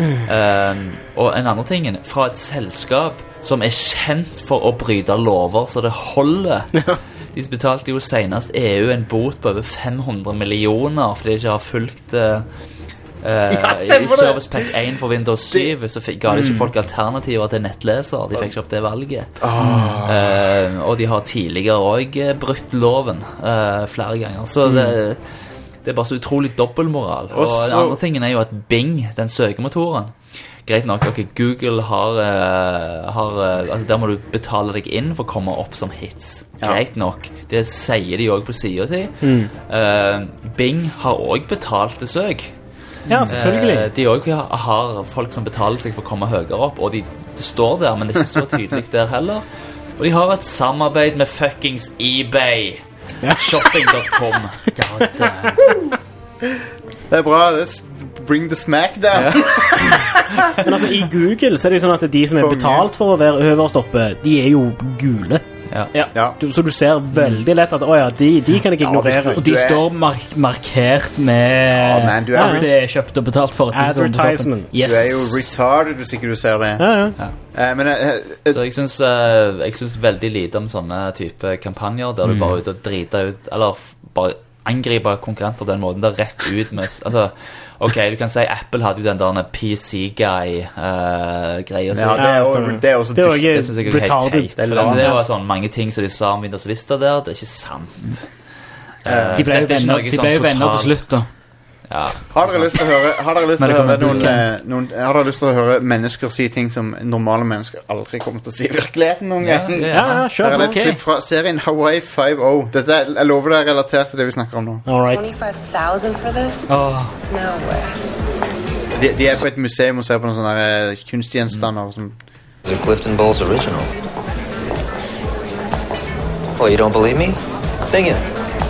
Um, og en annen ting, fra et selskap som er kjent for å bryte lover så det holder. De betalte jo senest E U en bot på over fem hundre millioner fordi de ikke har fulgt uh, uh, stemmer i det. Service Pack one for Windows syv så fikk, ga de ikke folk alternativer til nettleser. De fikk ikke opp det valget. Uh, og de har tidligere også brutt loven uh, flere ganger. Så det, det er bare så utrolig dobbeltmoral. Og Og den så- andre tingen er jo at Bing, den søkemotoren, greit nok, ok, Google har, uh, har uh, altså der må du betale deg inn for å komme opp som hits. Ja. Greit nok. Det sier de også på siden si. Uh, Bing har også betalt til søk. Ja, selvfølgelig. Uh, de også har, har folk som betaler seg for å komme høyere opp, og de, det står der, men det er ikke så tydelig der heller. Og de har et samarbeid med fuckings eBay. Shopping dot com. det er bra. Det er s- bring the smack down. Men altså, i Google så er det jo sånn at de som er Konge. betalt for å være øverst oppe, de er jo gule. Ja. Ja. Du, så du ser veldig lett at, åja, de, de kan jeg Ja, hvis ignorere. du- Og de er- står mark markert med Ja, man, du er, at det er kjøpt og betalt for. at de kommer på toppen. Advertisement. Yes. du er jo retarded hvis ikke du ser det. Ja, ja. Eh, men eh, eh, Så jeg syns, uh, jeg syns veldig lite om sånne type kampanjer der du bare er ute og driter ut, eller f- bare angriper konkurrenter på den måten. Det er rett ut med s- altså, ok, du kan si Apple hadde jo den der P C-guy-greia. ja, det, er Ja, jo, stemmer. det er også Det er dust. jo det synes jeg er helt retarded. teit. Det er For lam. det var sånn mange ting som de sa om Windows Vista der. Det er ikke sant. Eh, De så ble jo dette er ikke venner, noe de sånn ble jo venner totalt- til slutt, da. Ja. Har dere lyst til å høre, har dere lyst til Men å det høre kommer noen, bootcamp. eh, noen Har dere lyst til å høre mennesker si ting som normale mennesker aldri kommer til å si i virkeligheten noen Ja, gang? ja, Ja, ja, Her er kjør det på. et klipp fra serien Hawaii five-oh. Dette er, jeg lover det er relatert til det vi snakker om nå. All right. twenty-five thousand for this? Åh, No way. De, de er på et museum og ser på noen sånne eh, kunstgjenstander som It's a Clifton Bowles original. Oh, you don't believe me? Bing it.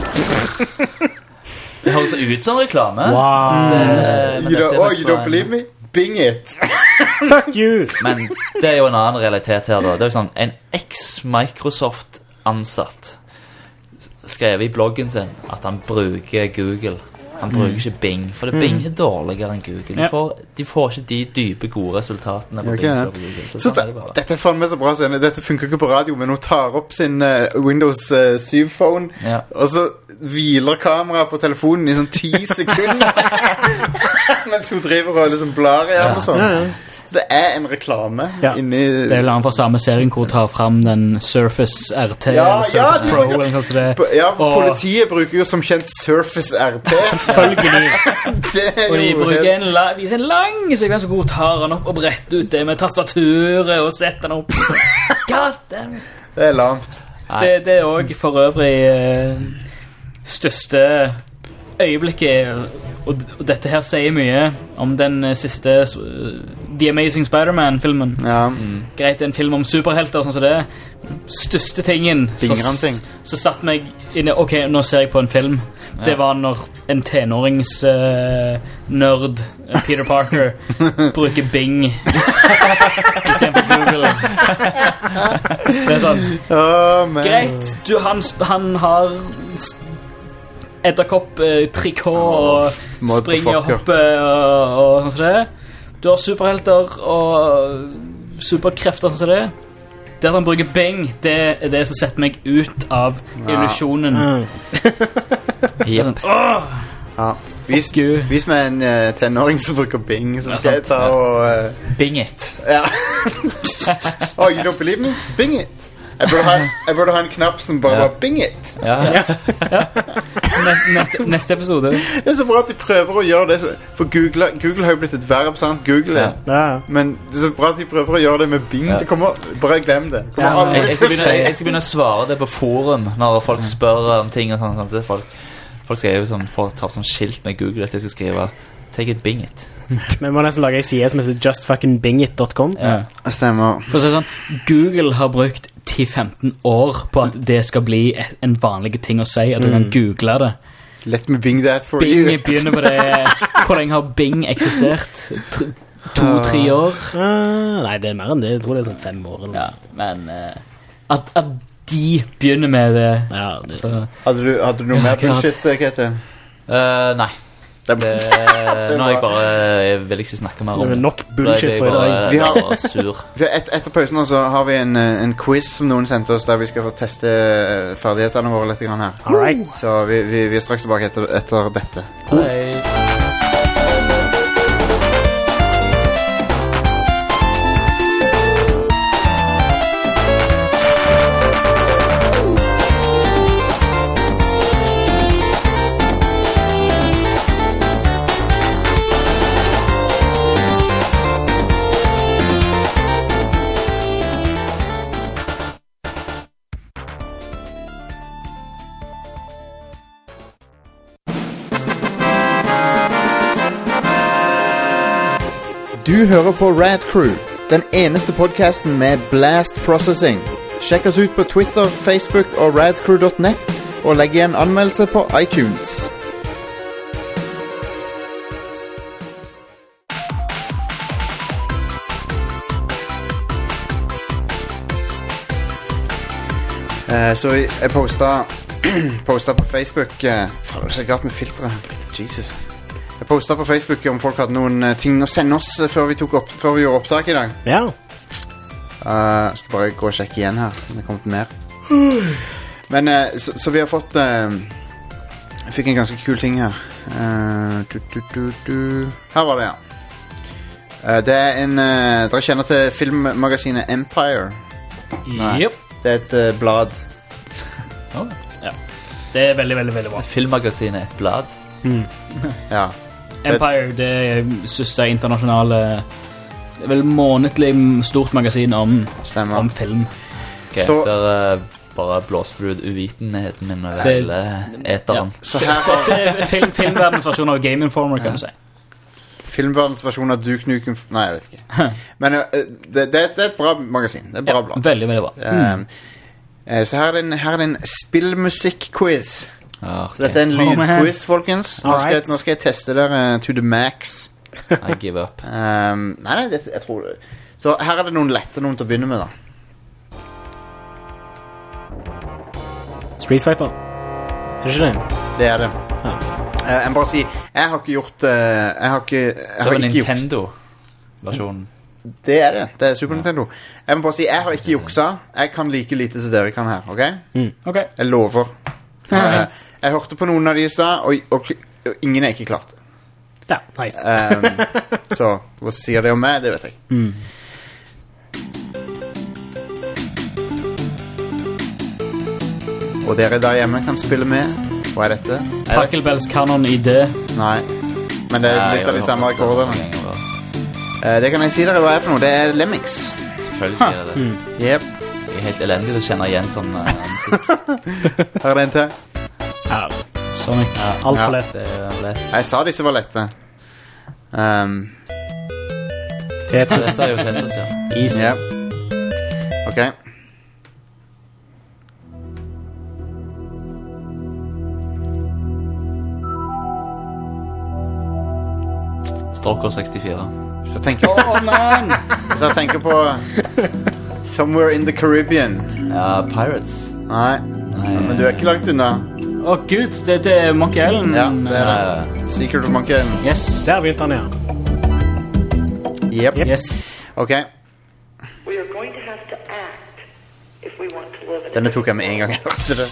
Det høres ut som reklame. Wow. Det, men you dette don't, er Oh, faktisk you bare don't en- believe me? Bing it! Fuck you! Men det er jo en annen realitet her, da. Det er jo sånn, en eks-Microsoft-ansatt skrev i bloggen sin at han bruker Google. Han bruker ikke Bing, for det Bing er dårligere enn Google. De Ja. får, de får ikke de dype, gode resultatene på Ok, Bing. ja. som på Google. Så Så sånn er det, det bare. dette er faen meg så bra scene. Dette funker ikke på radio, men hun tar opp sin eh, Windows uh, syv-phone, Ja. og så hviler kameraet på telefonen i sånn ti sekunder. Mens hun driver og liksom blar i den og sånn. Ja, ja. Så det er en reklame Ja. inni Det er vel for samme serien hvor du tar frem den Surface R T Ja, eller Surface ja, Pro. de- Eller noe sånt det. P- Ja, for Og- politiet bruker jo som kjent Surface R T. Selvfølgelig. Det er Og de jo bruker helt- en, la, viser en lang sekvens hvor hun tar den opp og bretter ut det med tastaturet og setter den opp. God damn it. Det er lamt. Det, det er også for øvrig eh, største øyeblikket, og, og dette her sier mye om den eh, siste eh, The Amazing Spider-Man-filmen. Ja. Greit, en film om superhelter og sånn som det. Største tingen så, Fingerene-ting. så satt meg inne. Ok, nå ser jeg på en film. Det var når en tenåringsnerd, uh, Peter Parker, bruker Bing i stedet for Google. Det er sånn Åh, man. greit, du, han, sp- han har s- edderkopp, eh, trikot og motherfucker. springer og hopper og, og sånn som det. Du har superhelter og superkrefter sånn som det. Det at han bruker Bing, det er det som setter meg ut av Ja. illusjonen. Det er sånn, åh, Ja. Vis, you. vis meg en uh, tenåring som bruker Bing, så skal jeg ta og uh, Bing it. Ja. Oh, you don't believe me? Bing it. Jeg burde ha, jeg burde ha en knapp som bare Ja. var Bing it. Ja. neste, neste, neste episode. Det er så bra at de prøver å gjøre det så, For Google, Google har jo blitt et verb, sant? Google Ja. it. Ja. Men det er så bra at de prøver å gjøre det med Bing. Ja. Det kommer, bare glem det. Kommer Ja, aldri Jeg, jeg, skal til å begynne, jeg, skje. jeg skal begynne å svare det på forum når folk spør om ting og sånn. sånn. Det er Folk, folk skriver sånn, folk tar opp sånn skilt med Google at jeg skal skrive Take it, Bing it. Vi må nesten lage en side som heter just fucking bing it dot com. Ja. Stemmer. For å si det sånn, Google har brukt ti til femten år på at det skal bli et, en vanlig ting å si, at du kan google det. Let me Bing that for Bing you. begynner på det. Hvor lenge har Bing eksistert? Tr- To-tre år? Ah, nei, det er mer enn det. Jeg tror det er sånn fem år. Eller. Ja, men eh, at, at de begynner med det, Ja, det, så, Hadde du, hadde du noe Ja, mer akkurat. bullshit, eh, Ketil? Uh, nei. Det Det, er nå er jeg bare Jeg vil ikke snakke mer det om er det. nok Da er bullshit jeg for i dag. bare, Vi har- bare sur. For et, etter pausen nå så har vi en, eh, en quiz som noen sendte oss, der vi skal få teste eh, ferdighetene våre litt grann her. Alright. Så vi, vi, vi er straks tilbake etter, etter dette. Hei. Du hører på Rad Crew, den eneste podcasten med blast processing. Sjekk oss ut på Twitter, Facebook og radcrew dot net, og legg igjen anmeldelse på iTunes. Eh, så jeg jeg posta, posta på Facebook eh, Faen, det er så galt med filteret. Jesus. Jeg posta på Facebook om folk hadde noen eh, ting å sende oss eh, før vi, tok opp, før vi gjorde opptak i dag. Ja. Uh, skal bare gå og sjekke igjen her om det er kommet mer. Men eh, så, så vi har fått eh, Jeg fikk en ganske kul ting her. Eh, du, du, du, du. Her var det, ja. Eh, det er en eh, Dere kjenner til filmmagasinet Empire. Jep. Det er et eh, blad. Det er veldig, veldig, veldig bra. Filmmagasinet et blad. Ja. Empire, det er største internasjonale, det er vel månedlig stort magasin om, Stemmer. om film. Ok, Så- Der eh, bare blåste du ut uvitenheten min over Det- hele eteren. Så her har Film, filmverdens versjon av Game Informer, kan du si. filmverdens versjon av Duke Nukem F- Nei, jeg vet ikke. Men eh, det, det, det er et bra magasin. Det er et bra Ja, blad. veldig, veldig bra. Um, eh, så her er det en, her er det en spillmusikk-quiz. Ja, ok. Så dette er en Oh, man. lydquiz, folkens. Nå skal, jeg, Alright. nå skal jeg teste dere to the max. I give up. Um, nei, nei, det, jeg tror det. Så her er det noen lette noen til å begynne med, da. Street Fighter. Er det ikke det? Det er det. Ja. Eh, jeg må bare si, jeg har ikke gjort eh, Jeg har ikke, jeg Det har var ikke gjort Nintendo-versjonen. Det er det. Det er Super Nintendo. Jeg må bare si, jeg har ikke juksa. Jeg kan like lite som dere kan her. Ok? Ok. Jeg lover. Eh, jeg hørte på noen av de i stad, og, og, og ingen er ikke klart. Ja, nice. Um, så hva sier det om meg, det vet jeg. Mm. Og dere der hjemme kan spille med. Hva er dette? Pachelbels Canon I D. Nei, men det er Nei, litt av de jeg samme hopper på akkordene. en gang, da. Uh, det kan jeg si dere hva er for noe. Det er Lemmings. Selvfølgelig er det det. Mm. Yep. Jeg er helt elendig til å kjenne igjen sånn uh, musikk. Her er det en til. Ja, Sonic. Ja, alt for Ja. lett. det er lett. Jeg sa disse var lette. Um, Tetris. Dette er jo Tetris, ja. Easy. yep. Ok. Stalker sekstifire. Hvis jeg tenker, Åh, man! hvis jeg tenker på Somewhere in the Caribbean. Ja, Pirates. Nei, Nei. men du er ikke langt unna. Å, Gud, det, det er Monkey Island. Ja, det er det. Ja, Secret of Monkey Island. Yes. Der begynte han, ja. Yep. Yes. Ok, We are going to have to act if we want to live in denne tok jeg med en gang jeg hørte det.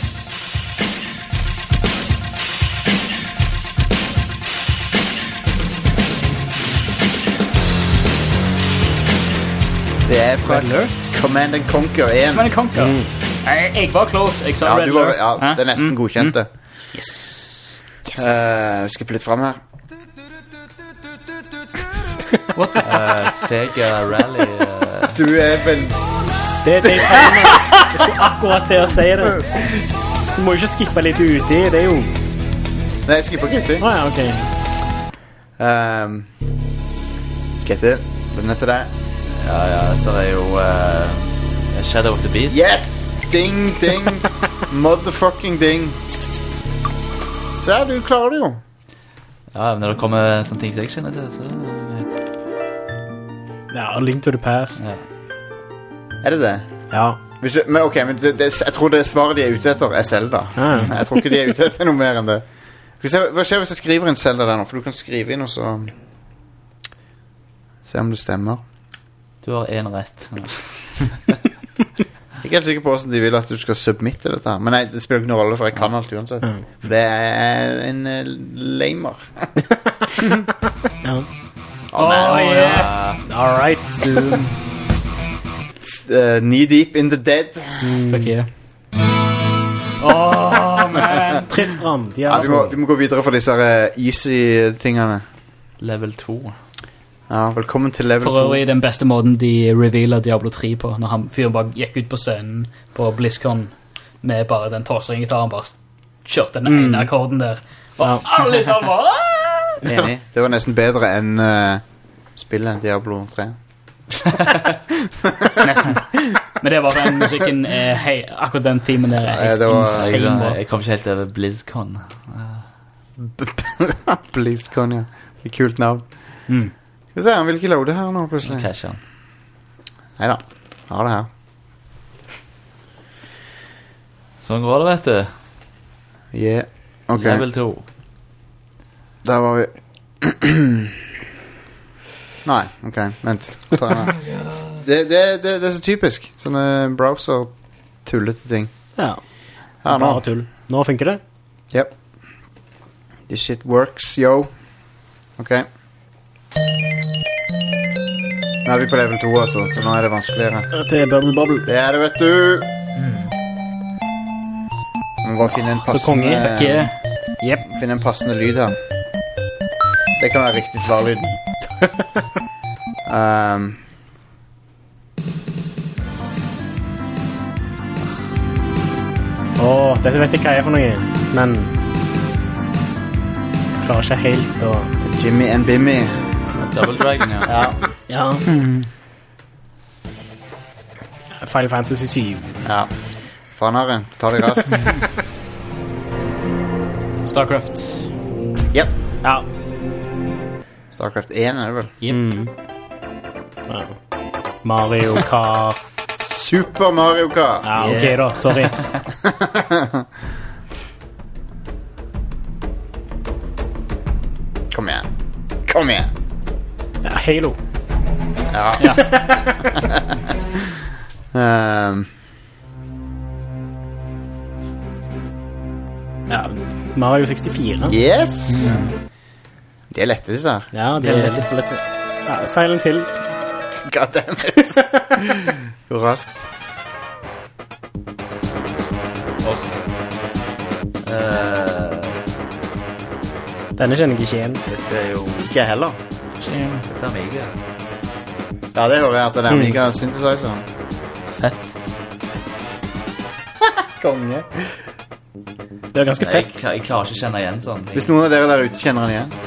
Det er fra Command and Conquer en. Men Conquer. Mm. Jeg, jeg var close. Jeg sa Ja, Red du var, Alert. ja, det er nesten Mm. godkjent det. Yes. Uh, skipper litt frem her. Uh, Sega Rally. Uh, Du er vel... Det, det er jeg Jeg skulle akkurat til å si det. Du må jo ikke skippe litt uti, det er jo... Nei, jeg skipper Kitty. Åja, ok. Um, Kitty, den er til deg. ja, ja, dette er jo uh, Shadow of the Beast. Yes! Ding, ding. Motherfucking ding. Se her, du klarer det jo. Ja, men når det kommer sånne ting som jeg kjenner til, så vet. Ja, A Link to the Past. Ja. Er det det? Ja. Hvis du, men ok, men det, det, jeg tror det svaret de er ute etter er Zelda. Ja. Jeg tror ikke de er ute etter noe mer enn det. Skal vi se, hva skjer hvis jeg skriver en Zelda der nå? For du kan skrive inn og så se om det stemmer. Du har en rett. Jeg er ikke helt sikker på hvordan de vil at du skal submitte dette her. Men nei, det spiller ikke noen rolle, for jeg kan alt uansett. Mm. For det er en uh, lamer. Ja. Oh, Oh, yeah. All right, du. Uh, knee deep in the dead. Fuck yeah. Åh, man. Tristram. Ja, vi, må, vi må gå videre for disse her, uh, easy tingene. Level to. Ja, velkommen til level For øvrig den beste måten de revealer Diablo tre på, når han fyren bare gikk ut på scenen på BlizzCon med bare den tolvstrenggitaren, bare kjørte den ene akkorden der. Og alle sammen bare to. Enig. Det var nesten bedre enn uh, spillet Diablo tre. Nesten. Men det var den musikken er hei, akkurat den themen der er Ja, helt det var- insane Jeg, bra. jeg kom ikke helt over BlizzCon. BlizzCon, ja. Det er kult navn. Mm. Skal vi se, han vil ikke loade her nå, plutselig. Cashen. Neida, har det her. Sånn går det, vet du. Yeah, ok. Level to. Der var vi. Nei, ok, vent. Ta den her. Det, det, det, det er så typisk. Sånne browser-tullete ting. Ja. Her nå. Bare tull. Nå funker det. Yep. This shit works, yo. Ok. Nå er vi på level to, altså, så nå er det vanskeligere. Til Bubble Bubble. Det er det, vet du. Vi må bare finne en Så konge. passende, Fuck yeah. Jep. finne en passende lyd her. Det kan være riktig svarlyd. um, Åh, dette vet jeg hva er for noe, men jeg klarer ikke helt å... Jimmy and Bimmy. Double Dragon, ja. Ja. Ja. Final Fantasy syv. Ja. Fanaren, ta det raskt. Starcraft. Yep. Ja. Starcraft one er det vel? Mm. Ja. Mario Kart. Super Mario Kart. Ja, ok da, sorry. Kom igjen. Kom igjen. Ja, Halo. Ja. Ja. um, Ja, Mario sekstifire. yes. De er lette, disse her. Ja, de er litt for lette. Ja, Silent Hill. Goddammit. Hvor raskt. Uh, Denne kjenner jeg ikke igjen. Dette er jo ikke jeg heller. Dette er Amiga. Ja, det hører jeg at det er Amiga synthesizer. Fett. Konge. Det er ganske Nei, fett. Jeg, klar, jeg klarer ikke å kjenne igjen sånn. Hvis noen av dere der ute kjenner den igjen,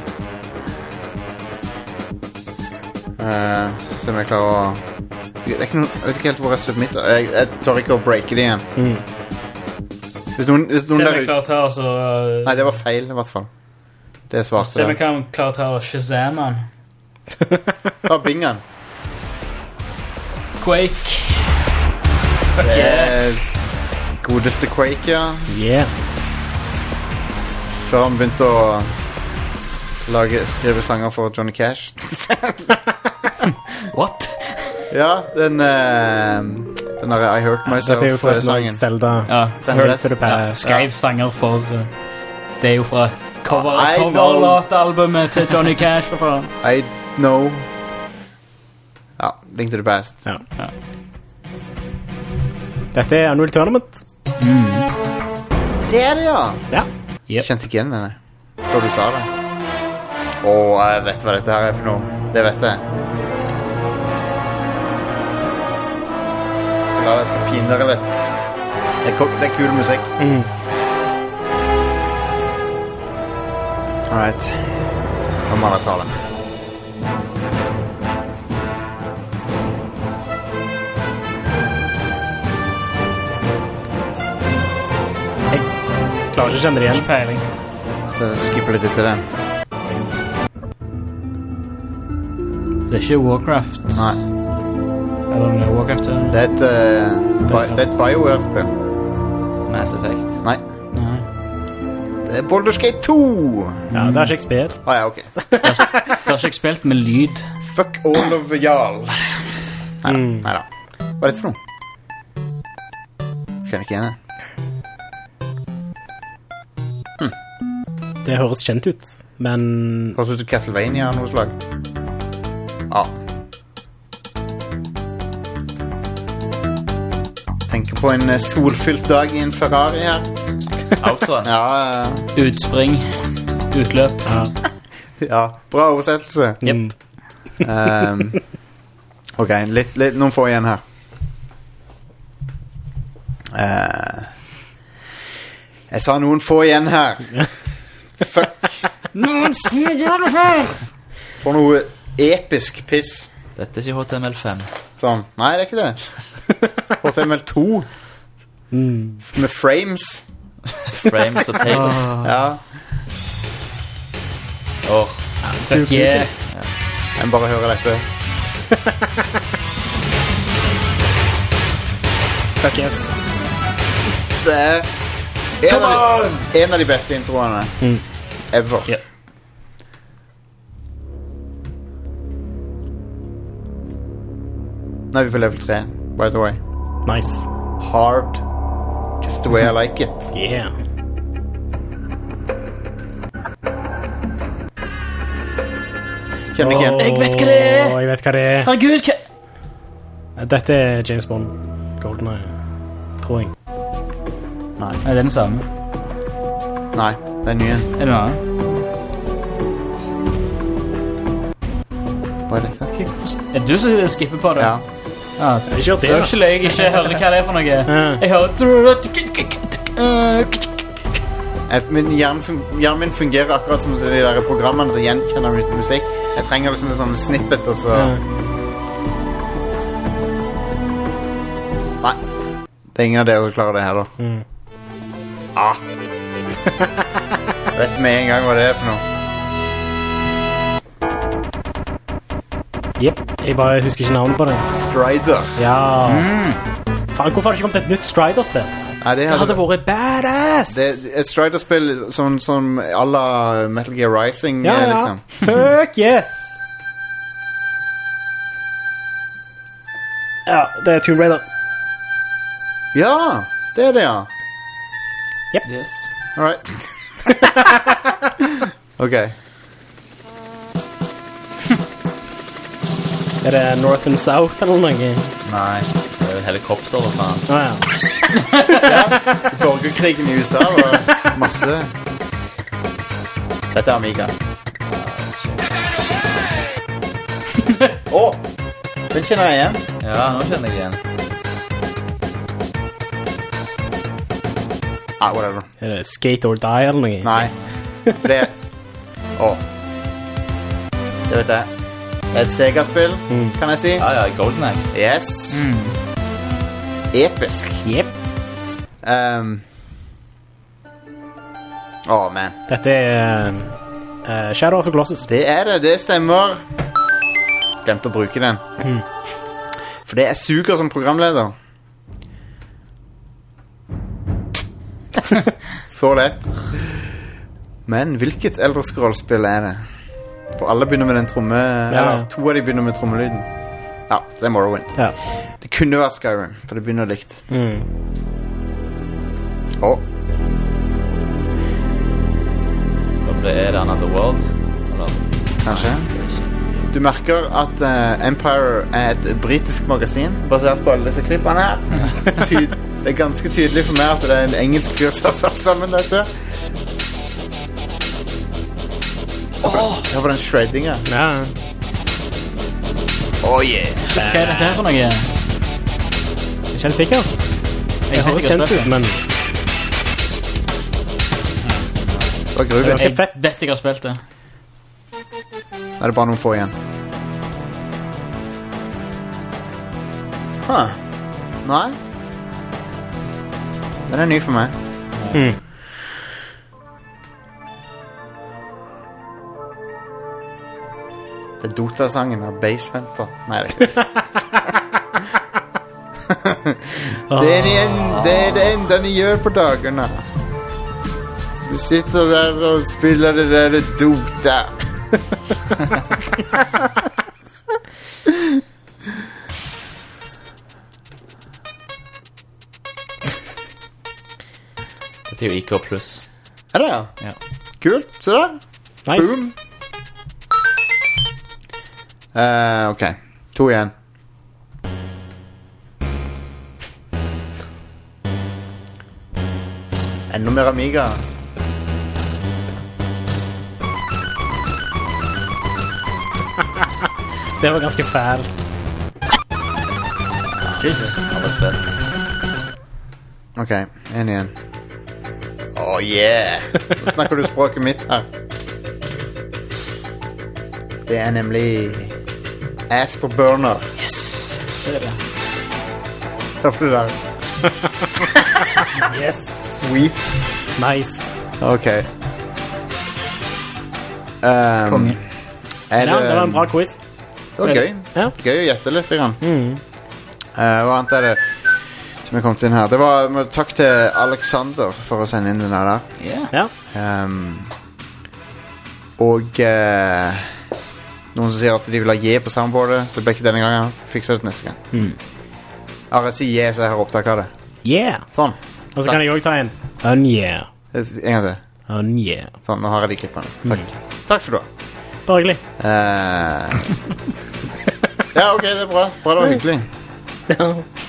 uh, så er vi klare å... Det er ikke noe, jeg vet ikke helt hvor jeg submitter. Jeg, jeg tør ikke å breake det igjen. Mm. Hvis noen, hvis noen Se der meg ute... klar til å... så- Nei, det var feil i hvert fall. Det svarte Se det. meg kan klar til å Shazam han. Ta bingen. Quake. Fuck yeah. Godeste Quake, ja. Yeah. Før han begynte å lage, skrive sanger for Johnny Cash. What? Ja, den uh, den der I Hurt Dette er jo forresten Myself-sangen. også Zelda. Ja, Trendrett. Hurt to the ja, past. skrev sanger for... uh, det er jo fra cover, I know. coverlåt-albumet til Johnny Cash. For faen. I know. Ja, Link to the Past. Ja. Ja. Dette er Unreal Tournament. Det er det, ja. Ja. Jeg kjente ikke igjen denne før du sa det. Åh, jeg vet hva dette her er for noe. Det vet jeg. Jeg skal la deg, jeg skal pine dere litt. Det er, ko- det er kul musikk. Mm. Alright. Nå må jeg ta den. Klarer ikke å kjenne det igjen. Peiling. Så skipper litt etter den. Det er ikke Warcraft. Nei. Eller om det er Warcraft. eller? Det er et, uh, bi det er et BioWare-spill. Mass Effect. Nei. Nei. Det er Baldur's Gate to. Ja, det har ikke jeg spilt. Ah, ja, ok. Det har ikke jeg spilt med lyd. Fuck all of y'all. Neida, Mm. neida. Hva er dette for noe? Skjønner ikke igjen det. Det høres kjent ut, men... Høres ut som Castlevania av noe slag. Ja. Tenker på en eh, solfylt dag i en Ferrari her. Outroen. Ja, ja. Utspring. Utløp. Ja. Ja, bra oversettelse. Yep. Um, ok, litt, litt, noen få igjen her. Uh, jeg sa noen få igjen her. Fuck. Noen få gjør det her! For noe episk piss. Dette er ikke H T M L fem. Sånn. Nei, det er ikke det. H T M L to. Mm. F- Med frames. Frames og tables. Ja. Åh, Fuck yeah. Jeg må bare høre dette. Fuck yes. Det er en, av de, en av de beste introene Mm. ever. Ja. Nå er vi på level tre, by the way. Nice. Hard. Just the way I like it. Yeah. Kjenner ikke igjen. Jeg vet hva det er. Åh, jeg vet hva det er. Herregud, hva... Dette er James Bond. GoldenEye, tror jeg. Nei. Nei, det er den samme. Nei, det er ny en. Er det noe annet? Hva er dette? Er det du som skipper på det? Ja. Ja, Jeg har ikke gjort det det, er jo da. ikke løy jeg ikke hører hva det er for noe. Ja. Jeg hører... Jeg, min hjernen, fun hjernen min fungerer akkurat som de der programmene som gjenkjenner litt musikk. Jeg trenger liksom en sånn snippet, og så... Ja. Nei. Det er ingen av dere som klarer det heller. Mm. Ah. Jeg vet med en gang hva det er for noe. Jep, jeg bare husker ikke navnet på det. Strider. Ja. Faen, hvorfor har det ikke kommet et nytt Strider-spill? Nei, det Det hadde vært badass! Det er et Strider-spill som, som à la Metal Gear Rising, ja, eh, ja. liksom. Fuck yes! Ja, det er Tomb Raider. Ja, det er det, ja. yes. Alright. Ok. Er det North and South eller noe? Nei, det er jo helikopter, hva faen. Å ja. Borgerkrigen i U S A var masse. Dette er Amiga. Åh, oh, den kjenner jeg igjen. Ja, nå kjenner jeg igjen. Ah, whatever. Er det Skate or Die eller noe? Nei, for det... Åh. Det vet jeg. Det er et Sega-spill, mm. kan jeg si. Ja, ja, Golden Axe. Yes. Mm. Episk. Yep. Um. Åh, oh, man. Dette er uh, Shadow of the Colossus. Det er det, det stemmer. Glemte å bruke den. Mm. For det er suger som programleder. Så lett. Men hvilket Elder Scrolls-spill er det? For alle begynner med den tromme... Ja. Eller to av de begynner med trommelyden. Ja, det er Morrowind. Ja. Det kunne vært Skyrim, for det begynner likt. Mm. Åh. Da ble det Another World? Eller? Kanskje. Du merker at uh, Empire er et britisk magasin, basert på alle disse klippene her. Tyd- det er ganske tydelig for meg at det er en engelsk fyr som har satt sammen dette. Åh, hør på den shreddinga. Ja. Oh yeah. Shit, hva er dette her for noe? Jeg er ikke helt sikker. Jeg har ikke kjent ut, men... Det var groovy. Jeg vet jeg har spilt det. Da er det bare noen få igjen. Huh. Nei. Den er ny for meg. Mm. Det er Dota-sangen av Base Hunter. Nei, det er ikke. Det er det, en, det er det enda ni gjør på dagene. Du sitter der og spiller det der Dota. Det er jo I K pluss. Er det, ja? Ja. Kult, se der. Nice. Boom. Uh, ok, to igjen. Enda mer Amiga. Det var ganske fælt. Jesus, alle spilt. Ok, en igjen. Oh yeah. Nå snakker du språket mitt her. Det er nemlig Afterburner. Yes, det er det. Hør på det der. Yes. Sweet. Nice. Ok. Um, Konge. Er Ja, det var en bra quiz. Det var gøy. Ja. Gøy å gjette litt. Grann. Mm. Uh, hva annet er det som er kommet inn her? Det var men, takk til Alexander for å sende inn den her der. Yeah. Ja. Um, og uh, noen som sier at de vil ha J på soundboardet. Det ble ikke denne gangen. Fikser det neste gang. Mm. R S I J, så jeg har opptak av det. Yeah. Sånn. Og så kan jeg også ta en Un-yeah. En gang til. Un-yeah. Sånn, nå har jeg de klippene. Takk. Mm. Takk skal du ha. Bare hyggelig. Uh, ja, ok, det er bra. Bra, det var hyggelig. Ja.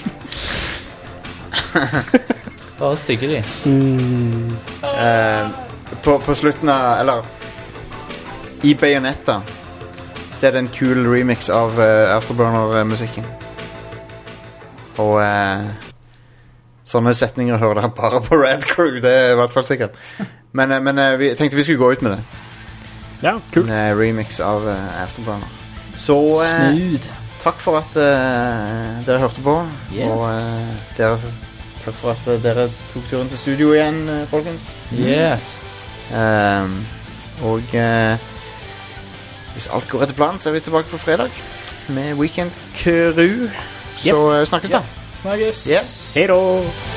Bare stygge de. Mm. Uh, på, på slutten av, eller i Bayonetta så er det en kul remix av uh, Afterburner-musikken. Og uh, sånne setninger hører dere bare på Red Crew. Det er i hvert fall sikkert. Men, uh, men uh, vi tenkte vi skulle gå ut med det. Ja, kult. En uh, remix av uh, Afterburner. Så uh, Smooth. takk for at uh, dere hørte på. Yeah. Og uh, dere, takk for at uh, dere tok turen til studio igjen, uh, folkens. Yes. Um, og uh, hvis alt går etter planen, så er vi tilbake på fredag med Weekend Crew. Så uh, snakkes da. Snakkes. Yeah. Hei då.